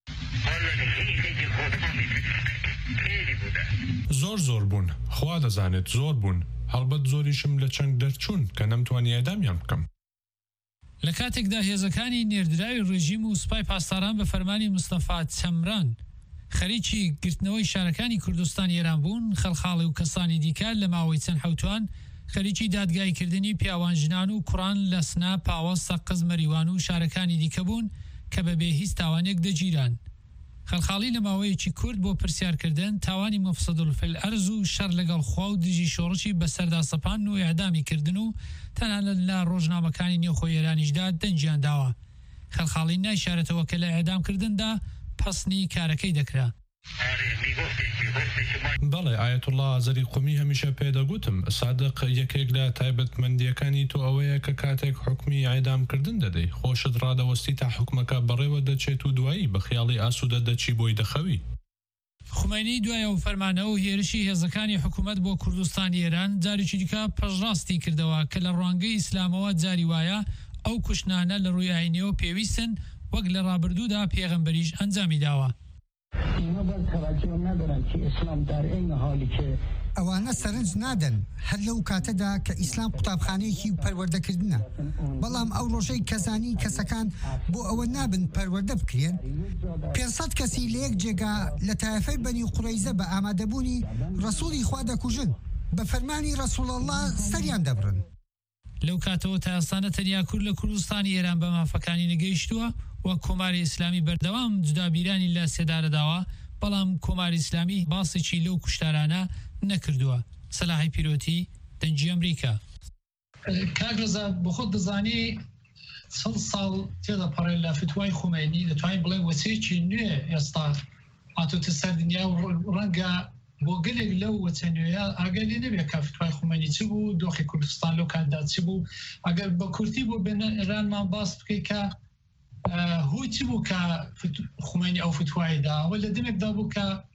[SPEAKER 19] زۆر زۆر بوون خوا دەزانێت زۆر بوون هەڵبەت زۆریشم لە چەند دەرچوون کە نەمتوانی ئەدامیان بکەم.
[SPEAKER 14] لە کاتێکدا هێزەکانی نێردراوی ڕێژیم و سوپای پاسداران بە فەرمانی مستەفا چەمران خەریکی گرتنەوەی شارەکانی کوردستان ئێران بوون خەڵخاڵی و کەسانی دیکە لە ماوەی چەند حوتوان خەریکی دادگایکردنی پیاوان ژنان و کوڕان لە سنا پاوە سەقز مەریوان و شارەکانی دیکە بوون کە بەبێ هیچ تاوانێک دەگیران. خەڵخاڵی لە ماوەیەکی کورد بۆ پرسیارکردن تاوانی مەفسەدول فیل ئەرز و شەر لەگەڵ خوا و دژی شۆڕشی بەسەردا سەپان و ئیعدامی کردن و تەنانەت لە ڕۆژنامەکانی نێوخۆی ئێرانیشدا دەنجیان داوە. خەڵخاڵی نایشارەتەوە کە لە ئیعدامکردندا پەسنی کارەکەی دەکرا.
[SPEAKER 19] بەڵێ ئایەتوڵڵا ئازەری قومی هەمیشە پێدەگوتم سادق یەکێک لە تایبەتمەندیەکانی تۆ ئەوەیە کە کاتێک حکمی ئایدامکردن دەدەی خۆشت ڕادەوەستی تا حکومەکە بەڕێوە دەچێت و دوایی بە خیاڵی ئاسوودە دەچی بۆی دەخەوی.
[SPEAKER 14] خومینی دوایە و فەرمانە و هێرشی هێزەکانی حکوومەت بۆ کوردستانی ئێران جارێکی دیکە پەژڕاستی کردەوە کە لە ڕوانگەی ئیسلامەوە جاری وایە ئەو کوشتانە لە ڕووی ئاینیەوە پێویستن وەک لە ڕابردوودا پێغەمبەریش ئەنجامی داوە.
[SPEAKER 16] ئەوانە سەرنج نادەن هەر لەو کاتەدا کە ئیسلام قوتابخانەیەکی پەروەردەکردنە بەڵام ئەو ڕۆژەی کەزانی کەسەکان بۆ ئەوە نابن پەروەردە بکرێن پێسەد کەسی لە یەک جێگا لە تایفەی بەنی قوڕەیزە بە ئامادەبوونی ڕەسووڵی خوا دەکوژن بە فەرمانی ڕەسوڵ الله سەریان دەبڕن.
[SPEAKER 14] لەو کاتەوە تا ئێستانە تەنیا کورد لە کوردستانی ئێران بە مافەکانی نەگەیشتووە وە کۆماری ئیسلامی بەردەوام جودابیرانی لە سێدارەداوە بەڵام کۆماری ئیسلامی باسێکی لەو کوشتارانە نەکردووە. سەلاحی پیرۆتی دەنگی ئەمریکا.
[SPEAKER 13] کاگرزە بۆ خۆت دەزانی چەند ساڵ تێدەپەڕێت لە فتوای خومینی دەتوانین بڵێ وەچەیەکی نوێ ئێستا هاتووەتە سەر دنیا و ڕەنگە بۆ گەلێک لەو وەچە نوێیە ئاگەری نەبێت کە فتوای خومینی چ بوو دۆخی کوردستان لەو کاتدا چ بوو ئەگەر بە کورتی بۆ بێنە ئێرانمان باس بکەیت کە هۆی چ بوو کە خومینی ئەو فتوایدا ئەوە لە دەمێکدا بوو کە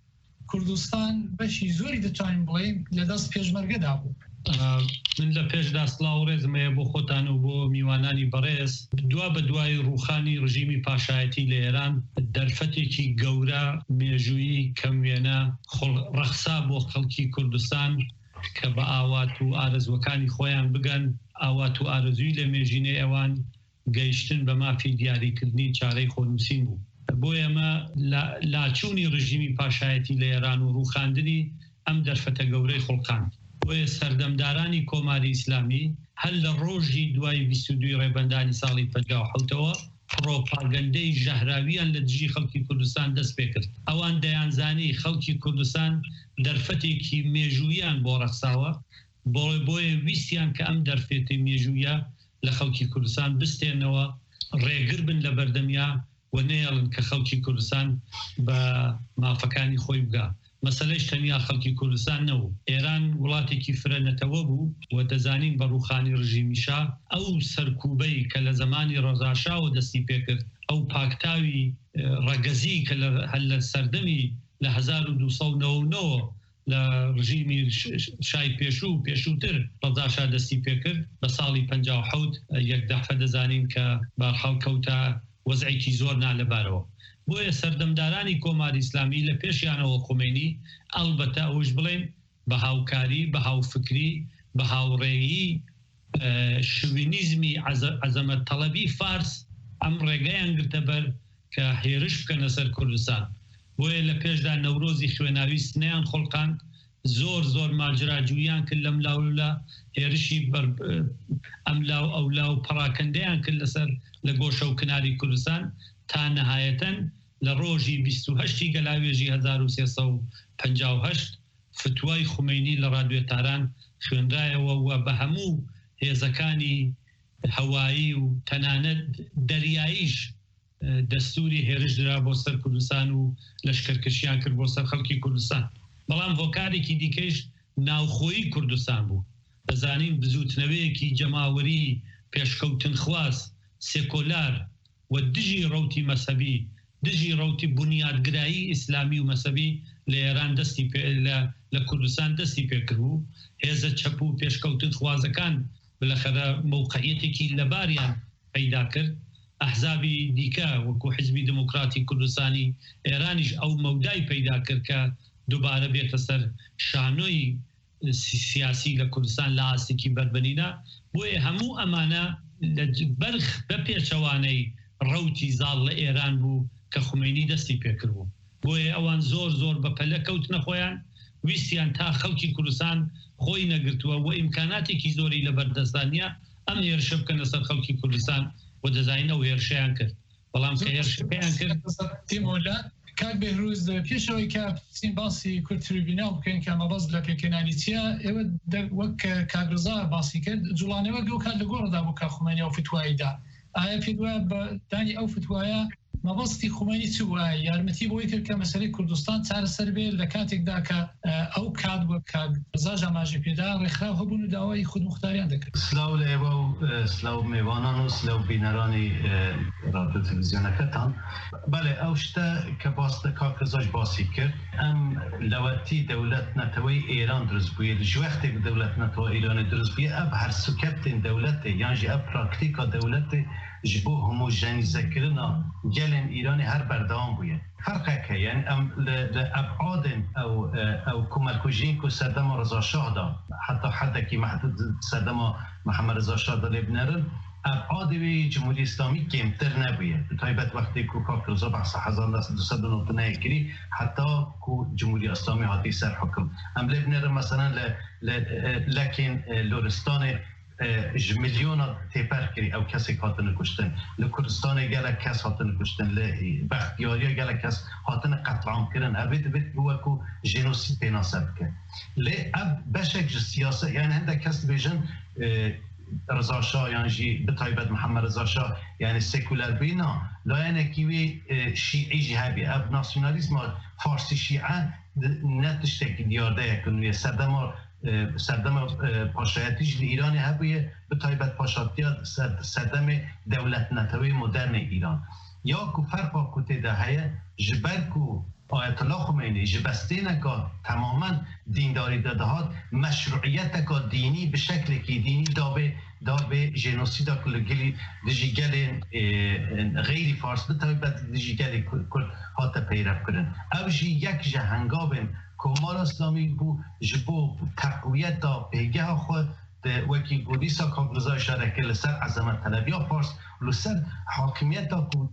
[SPEAKER 13] کوردستان بەشی زۆری دەتوانین بڵێین لە دەست پێشمەرگەدا بوو.
[SPEAKER 20] من لە پێشدا سڵاو ڕێزمەیە بۆ خۆتان و بۆ میوانانی بەڕێز دوا بە دوای ڕوخانی ڕژیمی پاشایەتی لە ئێران دەرفەتێکی گەورە مێژووی کەموێنە ڕەخسا بۆ خەڵکی کوردستان کە بە ئاوات و ئارەزوەکانی خۆیان بگەن ئاوات و ئارەزووی لە مێژینەی ئەوان گەیشتن بە مافی دیاریکردنی چارەی خۆنووسین بوو. بۆ ئێمە لاچوونی ڕژیمی پاشایەتی لە ئێران و ڕوخاندنی ئەم دەرفەتە گەورەی خوڵقاند. بۆیە سەردەمدارانی کۆماری ئیسلامی هەر لە ڕۆژی دوای بیست و دوو ڕێبەندانی ساڵی پەنجا و حەوتەوە پڕۆپاگەندەی ژەهراویان لە دژی خەڵکی کوردستان دەست پێ کرد. ئەوان دەیانزانی خەڵکی کوردستان دەرفەتێکی مێژوویان بۆ ڕەخساوە بۆی بۆیە ویستیان کە ئەم دەرفێتی مێژوویە لە خەڵکی کوردستان بستێنەوە ڕێگر بن لە بەردەمیا و نێڵن کە خەڵکی کوردستان بە مافەکانی خۆی بگا. مەسەلەش تەنیا خەڵکی کوردستان نەبوو. ئێران وڵاتێکی فرەنەتەوە بوو و دەزانین بە ڕوخانی ڕژیمیشا ئەو سەرکوبەی کە لە زمانی ڕۆژاشاوە دەستی پێکرد ئەو پاکتاوی ڕەگەزی کە هەر لە سەردەمی لە هەزار و دووسەد و نۆ و نۆ لە ڕژیمی شای پێشوو پێشووتر ڕەزاشا دەستی پێکرد بە ساڵی پەنجا و حەوت یەک دەفە دەزانین کە بارحاڵ کەوتە وەزعێکی زۆر نالەبارەوە. بۆیە سەردەمدارانی کۆماری ئیسلامی لە پێشیانەوە خومینی ئەلبەتە ئەوش بڵێن بە هاوکاری بە هاوفکری بە هاوڕێیی شوینیزمی عەزەمەت تەڵەبی فارس ئەم ڕێگەیان گرتە بەر کە هێرش بکەنە سەر کوردستان. بۆیە لە پێشدا نەورۆزی خوێناوی سنەیان خۆڵقاند زۆر زۆر ماجراجویان کرد لەم لاولە هێرشی ئەملا و ئەولا و پەڕاکەندەیان کرد لەسەر لە گۆشە و کناری کوردستان تا نەهایەتەن لە ڕۆژی بیست و هەشتی گەلاوێژی هەزار و سێسەد و پەنجا و هەشت فتوای خومینی لە ڕادیۆتاران خوێندرایەوە و بە هەموو هێزەکانی هەوایی و تەنانەت دەریاییش دەستوری هێرش درا بۆ سەر کوردستان و لەشکەرکشیان کرد بۆ سەر خەڵکی کوردستان. بەڵام هۆکارێکی دیکەش ناوخۆیی کوردستان بوو. دەزانین بزوتنەوەیەکی جەماوەری پێشکەوتن خواست سێکۆلار و دژی ڕوتی مەسەبی دژی ڕوتی بنیادگرایی ئیسلامی و مەسەبی لە ئێران دەستی لە کوردستان دەستی پێکرد و هێزە چەپ و پێشکەوتن خوازەکان بلەخەرە موقعیەتێکی لەباریان پەیدا کرد. ئەحزابی دیکە وەکو حیزبی دموکراتی کوردستانی ئێرانیش ئەو مەودای پەیدا کرد کە دووبارە بێتە سەر شانۆی سیاسی لە کوردستان لە ئاستێکی بربەنینە. بۆیە هەموو ئەمانە بەرخ بە پێچەوانەی ڕوتی زاڵ لە ئێران بوو کە خومینی دەستی پێکرد بوو. بۆیە ئەوان زۆر زۆر بە پەلە کەوتنە خۆیان ویستیان تا خەڵکی کوردستان خۆی نەگرتووە و ئیمکاناتێکی زۆری لە بەردەستانیە ئەم هێرشە بکەنە سەر خەڵکی کوردستان و دەزانین ئەو هێرشەیان کرد. بەڵام کە هێرشەکەیان کرد
[SPEAKER 13] کاک بێهروز پێشەوەی کە چین باسی کورد تریبیونە بکەین کە مەبەست لە پێکەنانی چیە ئێوە وەک کاگرزا باسی کرد جوڵانەوە گەو کات لە گۆڕدا بوو کە خومینی ئەو فتواییدا. ئایا پێ وایە بە دانی ئەو فتوایە مەبەستی خومینی چ وایە یارمەتی بۆی کرد کە مەسەلەی کوردستان چارەسەر بێت لە کاتێکدا کە ئەو کات وەک کاگرزا ئاماژەی پێدا ڕێکخراو هەبوون و داوای خودموختاریان دەکرد.
[SPEAKER 21] سلااو لە ئێوە و سلااو میوانان و سلااو بینەرانی رادیۆ تەلەڤیزیۆنەکەتان. بەڵێ ئەو شتە کە باستە کاگرزاش باسی کرد ئەم لەوەتی دەولەت نەتەوەی ئێران دروست بووە لە وەختێک دەولەت نەتەوە ئێرانی دروست بووە ئەب هەر سوکەتین دەولەتێ یانجی ئەب پراکتیکا دەولەتێ ji bo homojenîzekirina gelên Îranê her berdewam bûye. Ferqeke yani em li ebadên ew ew komerkujiyên ku serdema Reza Şah da heta hedekî mehdûd serdema Mihemed Reza Şah da lê binerin ebadê wê Cumhuriyê İslamî kêmtir nebûye. Bi taybet wextê ku Kak-Reza behsa hezar du sed û navdinayê kirî heta ku Cumhuriyê İslamî hatî ser hukm. Em lê binerin meselen li lekên Loristanê ji milyona têper kirî ew kesek hatine kuştin. Li Kurdistanê gelek kes hatine kuştin. Li Bextiyariya gelek kes hatine qetlam kirin. Evê divê wekû jenosîd pêna ser bike. Lê ev beşek ji siyaset yani hindek kes dibêjin Reza Şah yan jî bi taybet Mihemed Reza Şah yani seküler bîna layenekî wê şîî jî hebî. Ev nasyonalîzma Farsî şîe ne tiştekî diyardayekin wê serdema سردم پاشایتی جل ایرانی هبویه به تایبت پاشایتی سردم دولت نتوی مدرن ایران یا کو فرقا کتی ده هیه جبر کو آیت الله خمینی جبستین که تماما دینداری دادهات مشروعیت که دینی به شکل که دینی دابه دابه جنوسیدا کلگلی دیجیگل غیری فارس بتای بعد دیجیگل کرد هات پیرف کردن. اوجی یک جهنگابن کمال اسلامی بو جبو تقویت دا پیگه خود وکی گودیسا کاغذای اشاره که لسر عظمت طلبی فارس لسر حاکمیت دا بود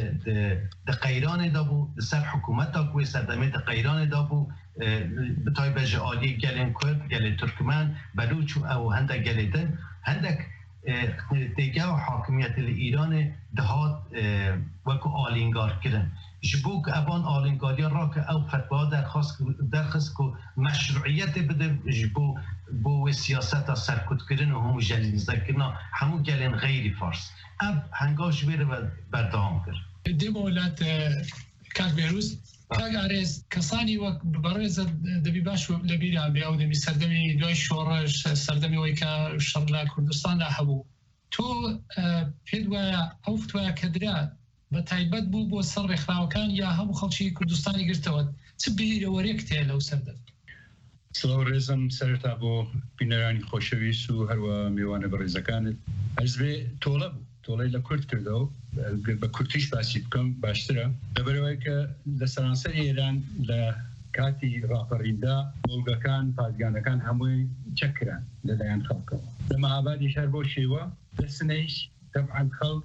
[SPEAKER 21] د قیران دا بود لسر حکومت دا بود سردمی د قیران دا بود بتای بج عالی گلین کرد گل ترکمن بلوچ او هندک گلیدن هندک دیگه حاکمیت ایران دهات وکو آلینگار کردن جبوک ابان آلینگاری را که او فتوا درخواست درخواست که مشروعیت بده جبو بو سیاست سرکوت کردن و همو جلیزده کردن همو گلین غیری فارس اب هنگاش بره و بردام کرد
[SPEAKER 13] دی مولات کاک بیروز کاک عرض کسانی وقت برز دبی باش لبیران بیا و دمی سردمی دوی شورش سردمی وی که شرلا کردستان لحبو تو پیدویا او فتویا کدرا بتایبەت بوو بۆ سەر ڕێکخراوەکان یا هەموو خەڵکی کوردستانی گرتەوە چ بیرەوەرێک تێ لەو سەردە
[SPEAKER 1] سڵاو ڕێزم سەرتا بۆ بینەرانی خۆشەویست و هەروە میوانە بەڕێزەکانت ئەزبێ تۆڵە بوو تۆڵەی لە کورد کردەوە بە کورتیش باسی بکەم باشترە لەبەرەوەی کە لە سەرانسەری ئێران لە کاتی ڕاپەڕیندا بۆڵگەکان پادگانەکان هەمووی چەکران لەلایەن خەڵکەوە لە مەهابادیش هەر بۆ شێوە لە سنەیش تەبعەن خەڵک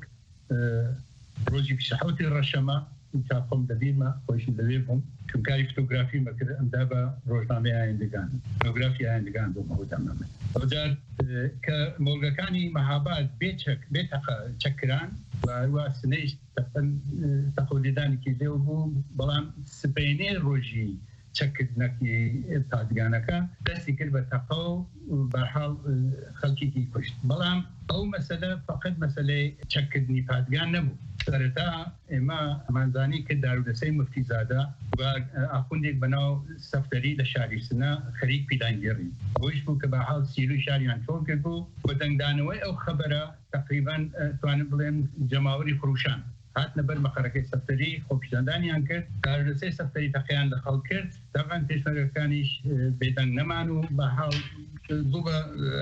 [SPEAKER 1] روزی پیشحوتی رشما تاقم دبیرما خوشی دبیرم کاری فوتوگرافی مکر امدابا روزنامه آیندگان فوتوگرافی آیندگان دو موجود امامه. ودار که مولگانی محابات بیچک بیتق چکران و روی سنیش تقن تقلیدانی که دیو بو بلام سپینه روزی چکد نکی پادگانکا دستی کرد به تقو برحال خلکی کی کشت. بلام او مسئله فقط مسئله چکدنی پادگان نبود. سرتا اما منزانی که دارودسه مفتی زاده و اخوندی بناو سفتری لشاری سنا خریق پیدانگیری. ویش بو که به حال سیلو شاریان چون کرد بو و دنگدانوی او خبره تقریبا توانم بلیم جماوری خروشان. هات نبر مخارجه سفتری خوبشاندانیان کرد دارودسه سفتری تقیان لخال کرد طبعا پیشمرکانیش بیدنگ نمانو به حال بوبا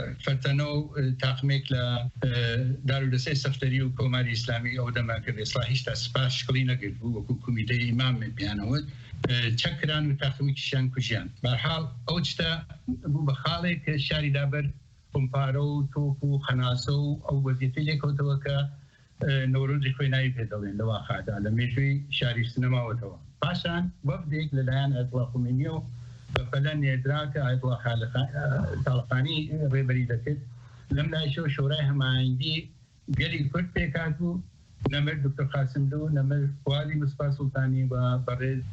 [SPEAKER 1] فتنو تاقميك ل دارودسه سفتري و كوماري اسلامي او دما كد اصلاحيش تسباش كلينا قد بو كوميتي امام بيانود تشكران و تاقميك شان كوشيان برحال اوجتا بوبا خالك شاري دابر كومبارو توفو خناسو او وزيتي لكو توكا نوروز خويناي بيدلين لواقع دا لميشوي شاري سينما وتوا باشان وفديك للان اطلاق منيو فلن يدراك اطلاق طالقاني ريبري دكت لم لا يشو شوراي هم عندي قالي كنت بيكاتو نمر دكتور قاسم دو نمر والي مصطفى سلطاني وبرز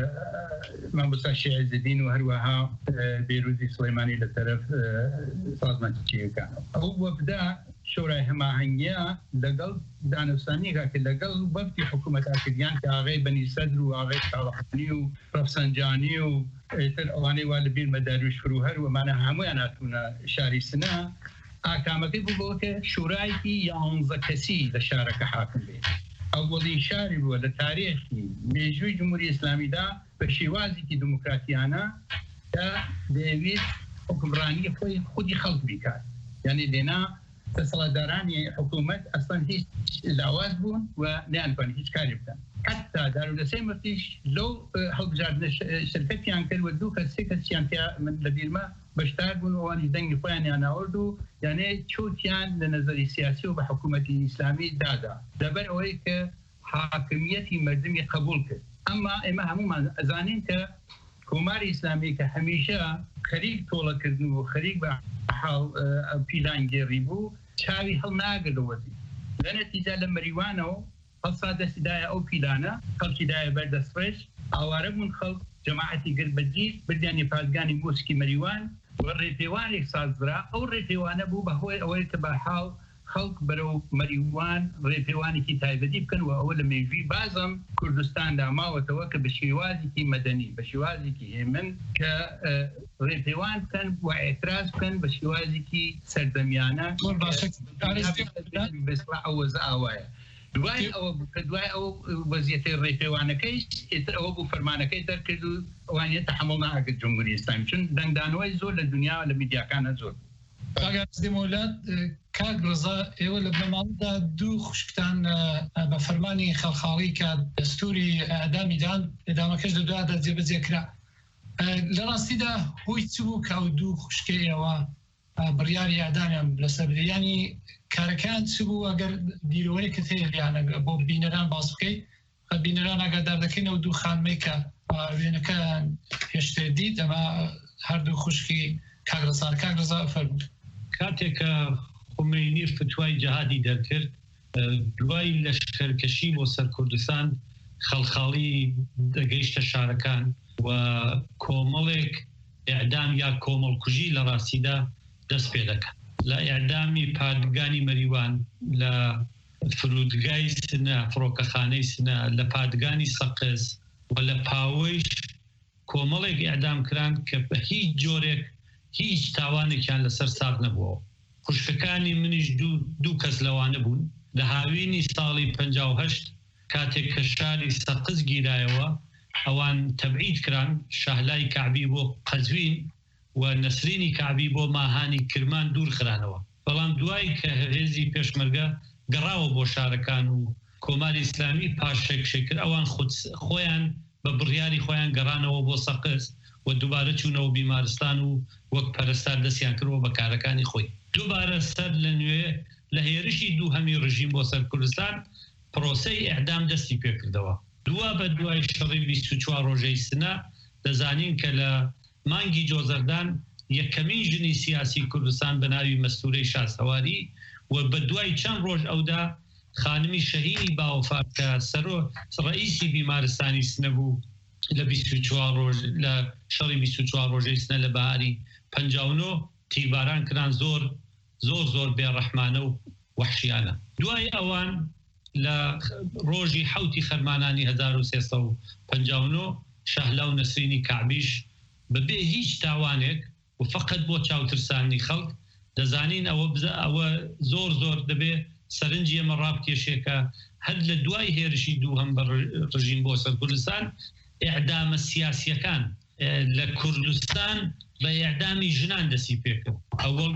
[SPEAKER 1] مامبوسا الشيخ عز الدين وهروها بيروزي سليماني للطرف سازمان تشيكا كانوا هو بدا شورای هماهنگی لگل دانستانی که لگل وقتی حکومت آکدیان که آقای بنی صدر و آقای طالقانی و رفسنجانی و تر اوانی والبین مداروش فروهر و من همه اناتونا شاری سنه آکامکی بود که شورای کی یانزده کسی لشارک حاکم بید اولین شاری بود لتاریخی میجوی جمهوری اسلامی دا به شیوازی که دموکراتیانه دا دیوید حکمرانی خودی خودی خلق بیکار یعنی دینا تصالدارانی حکومت اصلا هیچ لعواز بون و نه کنی هیچ کاری بکن حتی دارودسه مفتیش لو حلق جاردن شرکتیان کرد و دو کسی کسیان که من لبیرما بشتار بون و آنی دنگی خویانی آناوردو یعنی چوتیان لنظری سیاسی و به حکومت اسلامی دادا دبر اوی که حاکمیتی مردمی قبول کرد اما اما همون ازانین که کمار اسلامی که همیشه خریق طوله کردن و خریق به حال پیلانگیری بو چاوی هل ناگردوزی لنتیجه لمریوانو خلصا دست دایا او پیلانه خلقی دایا بردست فرش آواره من خلق جماعتی گرد بجید بردیانی پادگانی موسکی مریوان و ریپیوان یک سال زرا او ریپیوانه بو بهوی اولی که به حال خلق برو مریوان ریپیوانی کی تایبدی بکن و اول میجوی بازم کردستان داما و توکه بشیوازی کی مدنی بشیوازی کی همن که ریپیوان کن و اعتراض کن بشیوازی کی سردمیانه بسرع و زعوایه دوای ئەوە دوای ئەو وەزیەتی ڕێپێوانەکەی ئێتر ئەوە بوو فەرمانەکەی دەرکرد و ئەوانە تەحمڵ ناکرد جمهوری ئیسلامی چون دەنگدانەوەی زۆر لە دنیا لە میدیاکانە زۆر
[SPEAKER 13] دەمەولات کاک ڕزا ئێوە لە بنەماڵدا دوو خوشکتان بە فەرمانی خەڵخاڵی کە دەستوری ئەدامیدان ئەدامەکەش لە دوایدا جێبەجێکرا لە ڕاستیدا هۆی چ بوو کە ئەو دوو خوشکەی ئەوە بڕیاری ئەدامیان لەسەر بدە ینی کارەکان چ بوو ئەگەر بیرۆوەیەکت هەیە بۆ بینەران باس بکەیت بە بینەران ئاگادار دەکەینەوە دوو خانمەی کە وێنەکە پێشتر دیت ئەمە هەردوو خوشکی کاک ڕزا کاک ڕزا فەرمووی
[SPEAKER 20] کاتێک کە خومینی فتوای جەهادی دەرکرد دوای لەشکەرکەشی بۆ سەر کوردستان خەڵخاڵی دەگەیشتە شارەکان و کۆمەڵێک ئیعدام یا کۆمەڵکوژی لە ڕاستیدا دەست پێ دەکات لە ئیعدامی پادگانی مەریوان لە فرودگای سنە فڕۆکەخانەی سنە لە پادگانی سەقز و لە پاوەیش کۆمەڵێک ئیعدام کران کە بە هیچ جۆرێک هیچ تاوانێکیان لەسەر ساغ نەبووەوە خوشکەکانی منیش دوو کەس لەوانە بوون لە هاوینی ساڵی پەنجا و هەشت کاتێک کە شاری سەقز گیرایەوە ئەوان تەبعید کران شاهلای کەعبی بۆ قەزوین و نەسرینی کەعبی بۆ ماهانی کرمان دوور خرانەوە بەڵام دوای کە هێزی پێشمەرگە گەڕاوە بۆ شارەکان و کۆماری ئیسلامی پاشێکشێ کرد ئەوان خۆیان بە بڕیاری خۆیان گەڕانەوە بۆ سەقز و دووبارە چوونەوە بیمارستان و وەک پەرستار دەستیان کردەوە بە کارەکانی خۆی دووبارە سەر لە نوێ لە هێرشی دوو هەمی ڕژیم بۆ سەر کوردستان پرۆسەی ئیعدام دەستی پێکردەوە دوا بە دوای شەڕی بیست و چوار ڕۆژەی سنە دەزانین کە لە مانگی جۆزەردان یەکەمین ژنی سیاسی کوردستان بە ناوی مەستورەی شاسەواری و بە دوای چەند ڕۆژ ئەودا خانمی شەهینی باوەفات کە سەرۆ ڕئیسی بیمارستانی سنە بوو لە بیست و چوار ڕۆژ لە شەڕی بیست و چوار ڕۆژەی سنە لە بەهاری پەنجا و نۆ تیرباران کران زۆر زۆر زۆر بێڕەحمانە و وەحشیانە دوای ئەوان لە ڕۆژی حوتی خەرمانانی هەزار و سێسەد و پەنجا و نۆ شەهلا و نەسرینی کەعبیش بەبێ هیچ تاوانێک و فقط بۆ چاوترسانی خەڵک دەزانین ئەوە ئەوە زۆر زۆر دەبێ سەرنجی ئێمە ڕابکێشێکە هەر لە دوای هێرشی دوو هەم بە ڕژیم بۆ سەر کوردستان ئیعدامە سیاسیەکان لە کوردستان بە ئیعدامی ژنان دەستی پێکرد ئەوەڵ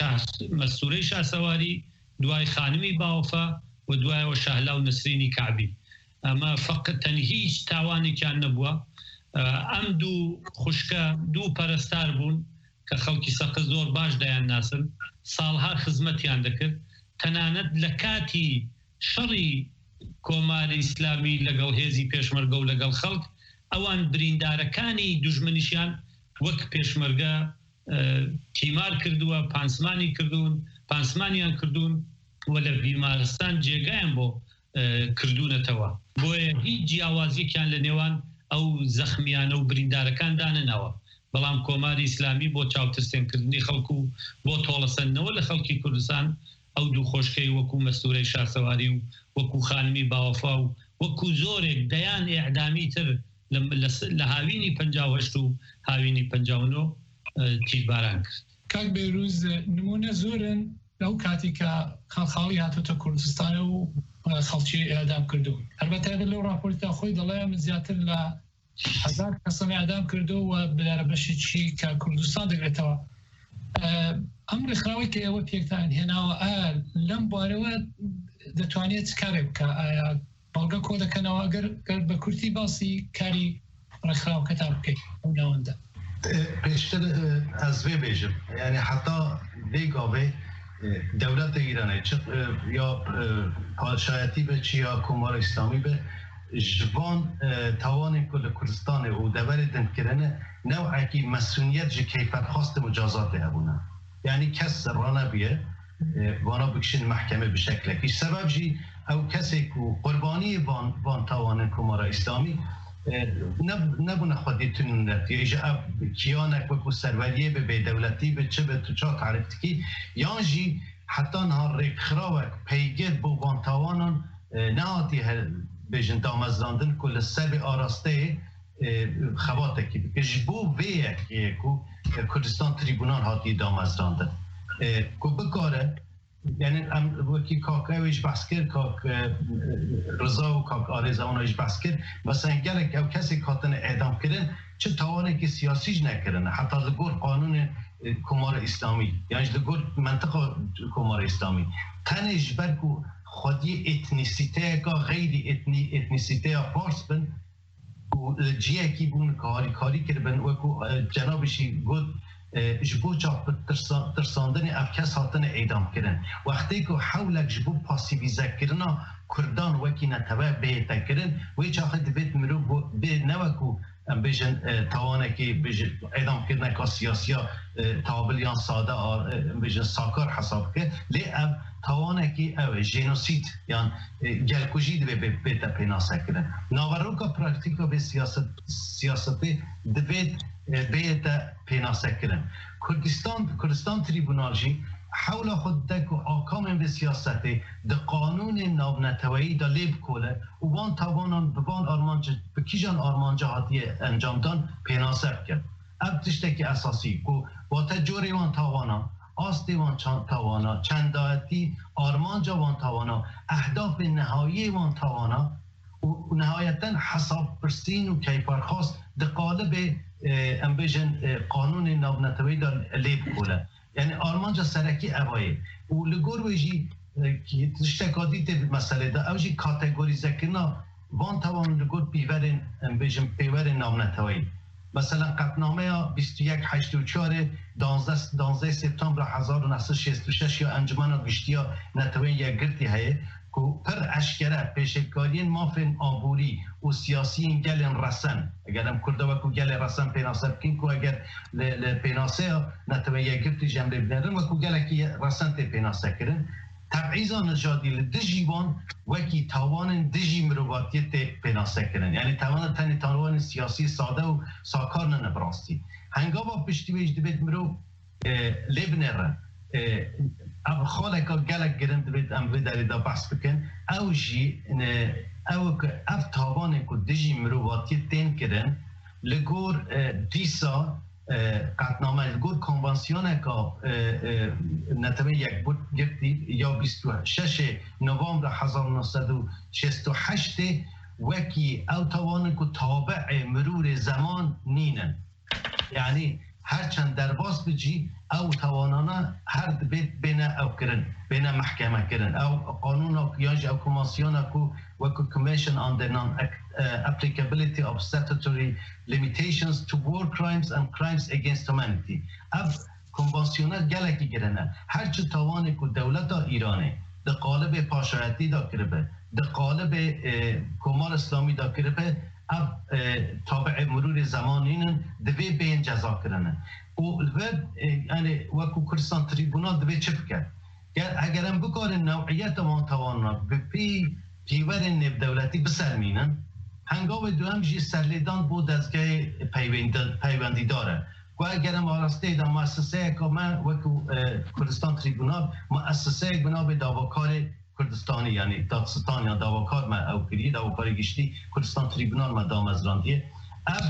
[SPEAKER 20] مەستورەی شاسەواری دوای خانمی باوەفا و دوایەوە شەهلا و نەسرینی کەعبی ئەمە فقط تەنی هیچ تاوانێکیان نەبووە ئەم دوو خوشکە دوو پەرستار بوون کە خەڵکی سەقز زۆر باش دەیان ناسن ساڵها خزمەتیان دەکرد تەنانەت لە کاتی شەڕی کۆماری ئیسلامی لەگەڵ هێزی پێشمەرگە و لەگەڵ خەڵک ئەوان بریندارەکانی دوژمنیشیان وەک پێشمەرگە تیمار کردووە پانسمانی کردوون پانسمانیان کردوون و لە بیمارستان جێگایان بۆ کردوونەتەوە بۆیە هیچ جیاوازیەکیان لە نێوان ئەو زەخمیانە و بریندارەکان داننەوە بەڵام کۆماری ئیسلامی بۆ چاوترسێنکردنی خەڵکو و بۆ تۆڵەسەندنەوە لە خەڵکی کوردستان ئەو دوو خۆشکەی وەکو مەستورەی شاسەواری و وەکو خانمی باوەفا و وەکو زۆرێک دەیان ئیعدامی تر لە هاوینی پەنجا و هەشت و هاوینی پەنجا و نۆ تیرباران کرد
[SPEAKER 13] کاک بێروز نمونە زۆرن لەو کاتی کە خەڵخاڵی هاتوتە کوردستانە و خەڵکی ئیعدام کردوون هەربەتە لەو راپۆرتدا خۆی دەڵێ من زیاتر لە هەزار کەسم ئیعدام کردووە بلارە بەشێکی کە کوردستان دەگرێتەوە ئەم ڕێکخراوەی کە ئێوە پێکتان هێناوە ئایا لەم بوارەوە دەتوانێت کارێک بکە ئایا بەڵگە کۆ دەکەنەوە ئەگەر بە کورتی باسی کاری ڕێکخراوەکەتان بکەیت ئەو ناوەندە
[SPEAKER 21] پێشتر ئەس وێ بێژم یعنی حتا لێگاوێ دەولەتە ئیرانە یا پادشایەتی بە چی یا کۆمارە ئیسلامی بە جوان تاوانی که لکردستان و دور دنکرنه نوعی مسئولیت جه کیفت خواست مجازات هبونه یعنی کس رانه بیه وانا بکشن محکمه بشکل که سبب جی او کسی که قربانی وان, وان تاوان کمارا اسلامی نبونه خودی تنونت یا ایجا کیانک وکو سروریه به به دولتی به چه به تو چا تعریفت کی یا جی حتی نها ریک خراوک پیگید بو وان تاوانان نهاتی هر بیشتر دامزداندن کل سر آراسته خواته کی بکش بو ویه که کردستان تریبونان هاتی دامزداندن کو بکاره یعنی وکی کاکایش بحث کرد کاک رضا و کاک آرزا اونایش بحث کرد مثلا گلک او کسی کاتن اعدام کردن چه توانه که سیاسیش نکردن حتی لگور قانون کمار اسلامی یعنی لگور منطقه کمار اسلامی تنش برکو خودی اتنیسیته که غیر اتنی اتنیسیته پارس بن و جیه کی بون کاری کاری کردن و جنابشی گود جبو جاب ترساندن افکس هاتن اعدام کردن وقتی که حولک جبو پاسیویزه کردن کردان وکی نتوه بیتا کردن وی چاخه دوید مرو به نوکو بیشن توانه که بیشن اعدام کردن که سیاسی تابلیان ساده بیشن ساکار حساب که لی اب توانه که او جنوسید یعنی گلکوژی دوید بیتا پیناسه کردن ناورو که پراکتیکا به سیاست سیاستی دوید بیتا پیناسه کردن کردستان کردستان تریبونالجی حول خود دک و آکام به سیاستی ده قانون نابنتوایی دا لیب کوله و وان توانان بوان آرمانج بکیجان آرمانجا هاتی انجام دان پیناسه کرد اب تشتکی اساسی که با تجوری وان توانا آستی وان توانا چندایتی آرمانجا وان توانا اهداف نهایی وان توانا و نهایتا حساب پرسین و کیپرخواست ده قالب ام بیشن قانون نابنتوایی دا لیب کوله یعنی آرمانجا سرکی اوایی و لگور ویجی که تشتکادی تی مسئله دا اوجی کاتگوریزه کنا وان توان لگور پیورین ام بیشن پیورین نابنتوایی مثلا قطنامه بیست و یک هشتاد و چهار دوازده سپتامبر هزار و نهصد و شصت و شش یا انجمن گشتی نتوایی یک گرتی هایه که پر اشکره پیشکارین مافین آبوری و سیاسی گلن رسن اگر هم کرده وکو گل رسن پیناسه بکن که اگر پیناسه نتوه یک گرتی جمله بنرن وکو گل که رسن تی پیناسه کرن تبعیضا نژادی لدجیوان وکی توان دجی مروواتی تی پیناسه کرن یعنی توان تنی توان سیاسی ساده و ساکار نبراستی هنگام پشتی ویج دبید مرو لبنره اب خالك قالك جرند بيت ام بداري دا بحث بكن او جي او اف تاوان کو دجي مرواتي تين كرن لگور ديسا قطنامه لگور کنوانسیون کا نتوه یک بود گرتی یا بیست و شش نوامبر هزار و نهصد و شصت و هشت وکی او تاوان کو تابع مرور زمان نینن یعنی هرچند در باس بجی او توانانا هر بیت بین او کرن بین محکمه کرن او قانون او یانج او کنوانسیون کو وکو Convention on the non-applicability of statutory limitations to war crimes and crimes against humanity اف کنوانسیون گلکی گرنه هرچه توانی که دولت ایرانه ده قالب پاشایتی دا کربه ده قالب کمال اسلامی دا کربه اف تابع مرور زمانین دوی بین جزا کرنه و یعنی وکو کردستان تریبونال دوی چه بکرد اگر هم بکار نوعیت وان توانا به پی پیور نب دولتی بسر مینن هنگام دو هم جی سرلیدان بود دستگاه پیوندی داره و اگر هم آرسته دا مؤسسه که من وکو کردستان تریبونال مؤسسه بنا به داواکار کردستانی یعنی دادستان یا داواکار من او کری داواکار گشتی کردستان تریبونال من دام از راندیه اب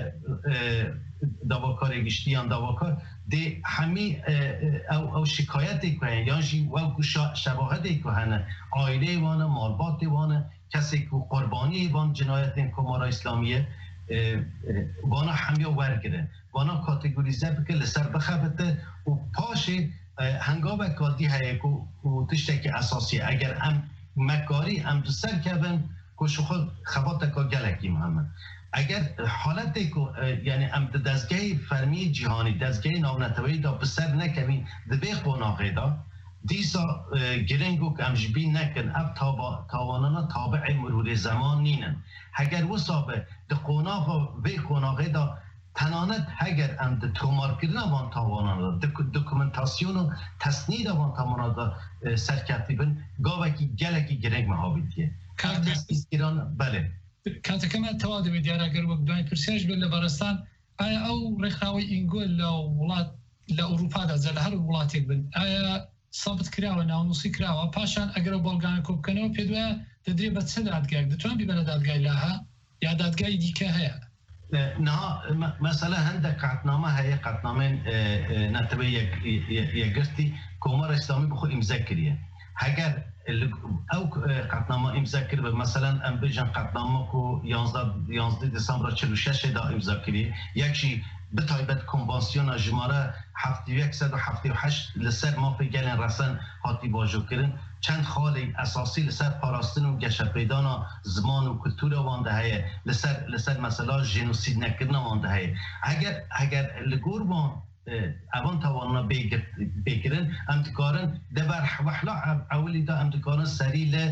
[SPEAKER 21] داواکار گشتی یا داواکار دی همی او, او شکایتی که هن یا جی و شواهدی که هن آیله وانه مالبات وانه کسی که قربانی وان جنایت کمارا اسلامیه وانا همیا ورگره وانا کاتگوریزه بکه لسر بخبته و پاش هنگام کادی هایی که تشتکی اساسی اگر ام مکاری ام دوستر کبن که شخود خبات که گلکی محمد اگر حالتی که یعنی ام دستگاه فرمی جهانی دستگاه نابنتوایی دا بسر نکوین دبی قناقه دا دیسا گرنگو که امجبی نکن اب تاوانانا تابع مرور زمان نینن اگر وصابه ده قناق و بی قناقه دا تنانت اگر ام ده تومار کردن وان تاوانانا ده دوکومنتاسیون و تصنید وان تاوانانا سرکتی بن گاوه که گلکی گرنگ محابیتیه
[SPEAKER 13] کارت
[SPEAKER 21] بله
[SPEAKER 13] کاتەکەمان تەواو دەبێت دیاراگەر وەک دوای پرسیارش بێت لە بەڕێستان ئایا ئەو ڕێکخراوەی ئینگۆل لە وڵات لە ئەوروپادا جە لە هەر وڵاتێک بن ئایا سابت کراوە ناونووسی کراوە پاشان ئەگەرە بەڵگانە کۆ بکەنەوە پێ دوایە دەدرێت بە چه دادگایك دەتوان بی بەرە دادگای لاها یا دادگای دیکە هەیە
[SPEAKER 21] نها مثلا هندك قطنامه هي قطنامه نتوي يقرتي كومار اسلامي بخو امزاكريه اگر او قطنامه امزاكر مثلا ام بجن قطنامه کو یازده دسامبر چهل و شش دا امزاکريه یکشی بتایبت کنوانسیون جماره هفتاد و یک صد و هفتاد و هشت لسر ما في گلن رسن هاتی باجو کرن چند خالی اساسی لسر پاراستن و گشپیدان زمان و کلتور وانده هست لسر لسر مثلا جنوسید نکردن وانده هست اگر اگر لگور وان اوان توانا بگیرن امتکارن دبر وحلا اولی دا امتکارن سری ل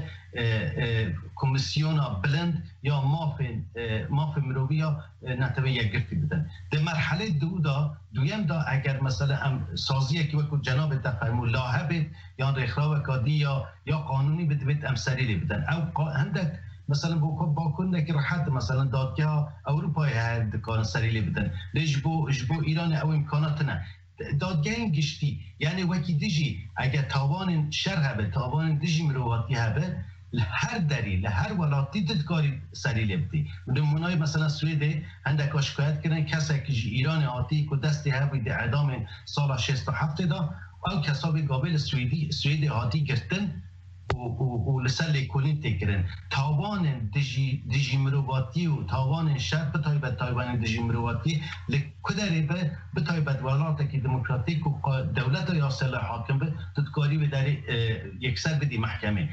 [SPEAKER 21] کمیسیون بلند یا مافن مافن مروی یا نتوی یگرتی بدن در مرحله دو دا دویم دا اگر مثلا ام سازیه که وقت جناب تفهمو لاحه بید یا رخراو کادی یا یا قانونی بد بید ام سری بدن او هندک مثلا با با کنده که راحت مثلا دادگاه اروپایی هست کار سریلی بدن لیش بو جبو ایران او امکانات نه دادگاه گشتی یعنی وکی دیجی اگر تاوان شرح به تاوان دیجی مرواتی هبه هر دری لهر ولاتی دادگاری سریلی بدی نمونای مثلا سوئد هندک شکایت کردن کسی که ایران آتی که دستی هبید اعدام سال شصت و هفت دا او کسابی قابل سوئدی سوئد آتی گرتن و لسر لیکولین تکرن تاوان دیجی دیجی مرواتی و تاوان شرط بتایبت تایوان دیجی مرواتی لکدری به بتایبت ولایت که دموکراتیک و دولت یا اصلاح حاکم به تدکاری به در یکسر بدی محکمه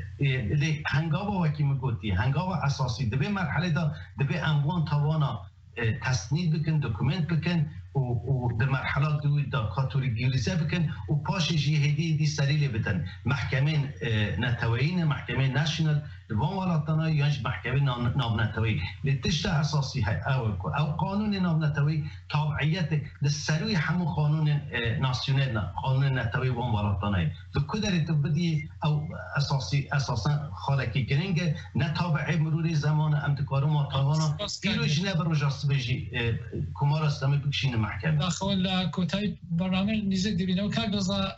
[SPEAKER 21] لی هنگاوا وکی مگوتی هنگاوا اساسی دبی مرحله دا دبی اموان تاوانا تصنید بکن دوکومنت بکن و در مرحله دوی دا کاتوریگیلیزه بکن و پاش جهدی دی سریلی بدن محکمه نتویین محکمه نشنل وان ولاتنا یا محکمه نام نتوی لتشت اساسی او او قانون نام نتوی تابعیت لسروی همون قانون ناسیونل قانون نتوی وان ولاتنا تو کدری تو بدی او اساسی اساسا خالکی کرنگ نتابع مرور زمان امتکار ما تاوانا ایرو جنه بر جاست بجی کمار اسلامی بکشین محکمه
[SPEAKER 13] داخل کوتای برنامه نزدیک دیبینه و کار دزا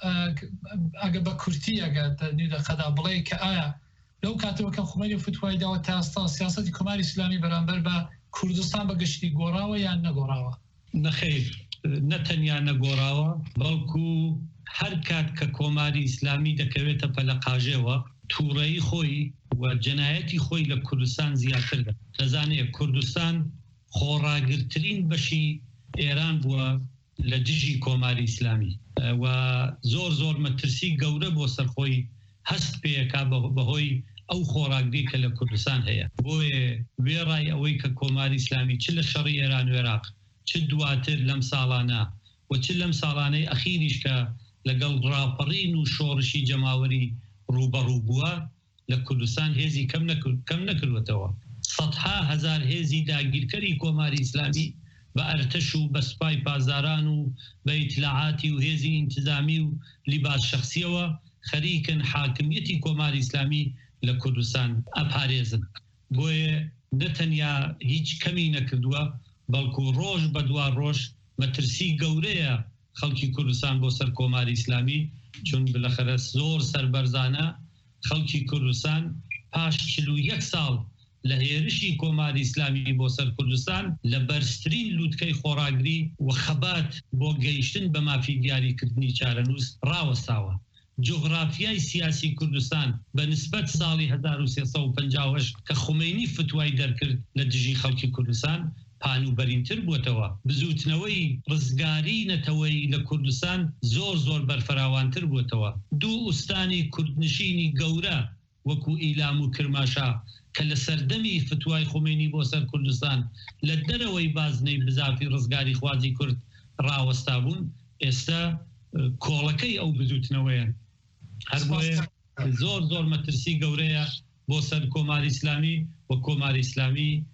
[SPEAKER 13] اگه با کورتی اگه نیده قدا بلای که آیا لو کاتو که خمینی فتوای داو تاستا سیاست کمار اسلامی برانبر با کردستان بگشتی گوراوا یا نگوراوا
[SPEAKER 20] نخیر نتنیا نگوراوا بلکو هر کات که کمار اسلامی دکویت پلقاجه و توری خوی و جنایتی خوی لکردستان زیادتر ده تزانه کردستان خوراگرترین بشی ایران بوا لججی کمار اسلامی و زور زور مترسی گوره بو سرخوی هست پیکا بهوی او خوراگری که لکردستان هیا بوی ویرای اوی که کمار اسلامی چه لشری ایران و عراق چه دواتر لم سالانه و چه لم سالانه اخیریش که لگل راپرین و شورشی جماوری روبرو بوا لکردستان هزی کم نکروتوا صدها هزار هزی داگیرکری کمار اسلامی با ارتش و بسپای پازاران و با اطلاعاتی و هزی انتظامی و لباس شخصی و خریکن حاکمیتی کمار اسلامی لکردستان اپارێزن بۆیە نەتەنیا هیچ کەمی نەکردووە بەڵکو ڕۆژ بە دوا ڕۆژ مەترسی گەورەیە خەڵکی کوردستان بۆ سەر کۆماری ئیسلامی چون بلەخەرە زۆر سەربەرزانە خەڵکی کوردستان پاش چل و یەک ساڵ لە هێرشی کۆماری ئیسلامی بۆ سەر کوردستان لە بەرزترین لووتکەی خۆراگری و خەبات بۆ گەیشتن بە مافی دیاریکردنی چارەنووس ڕاوەستاوە. جغرافیای سیاسی کوردستان بە نسبەت ساڵی هەزار و سێسەد و پەنجا و هەشت کە خومینی فتوای دەرکرد لە دژی خەڵکی کوردستان پانوبەرینتر بووەتەوە. بزوتنەوەی ڕزگاری نەتەوەی لە کوردستان زۆر زۆر بەرفراوانتر بووەتەوە. دوو ئوستانی کوردنشینی گەورە وەکو ئیلام و کرماشا کە لە سەردەمی فتوای خومینی بۆ سەر کوردستان لە دەرەوەی بازنەی بزافی ڕزگاری خوازی کورد ڕاوەستا بوون، ئێستا کۆڵەکەی ئەو بزوتنەوەیە. هەر بۆیە زۆر زۆر مەترسی گەورەیە بۆ سەر کۆماری ئیسلامی و کۆماری ئیسلامی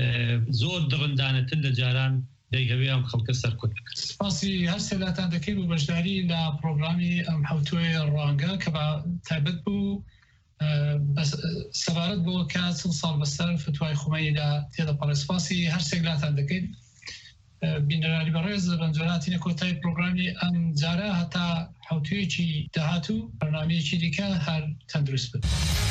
[SPEAKER 20] زۆر دڕندانەتر لە جاران دەیهەوێ ئەم خەڵکە سەرکوت.
[SPEAKER 13] سپاسی هەر سێلاتان دەکەین و بەشداری لە پرۆگرامی ئەم حوتوی ڕوانگە کە بە تایبەت بوو سەبارەت بۆ کە چەند ساڵ بەسەر فتوای خومینیدا تێدەپەڕێت. سپاسی هەر سێلاتان دەکەین. بینەرانی بەڕێز بەنجۆراتی نەکۆتای پرۆگرامی ئەم جارە هەتا حوتویەکی داهاتوو بەرنامەیەکی دیکە هەر تەندروست بن.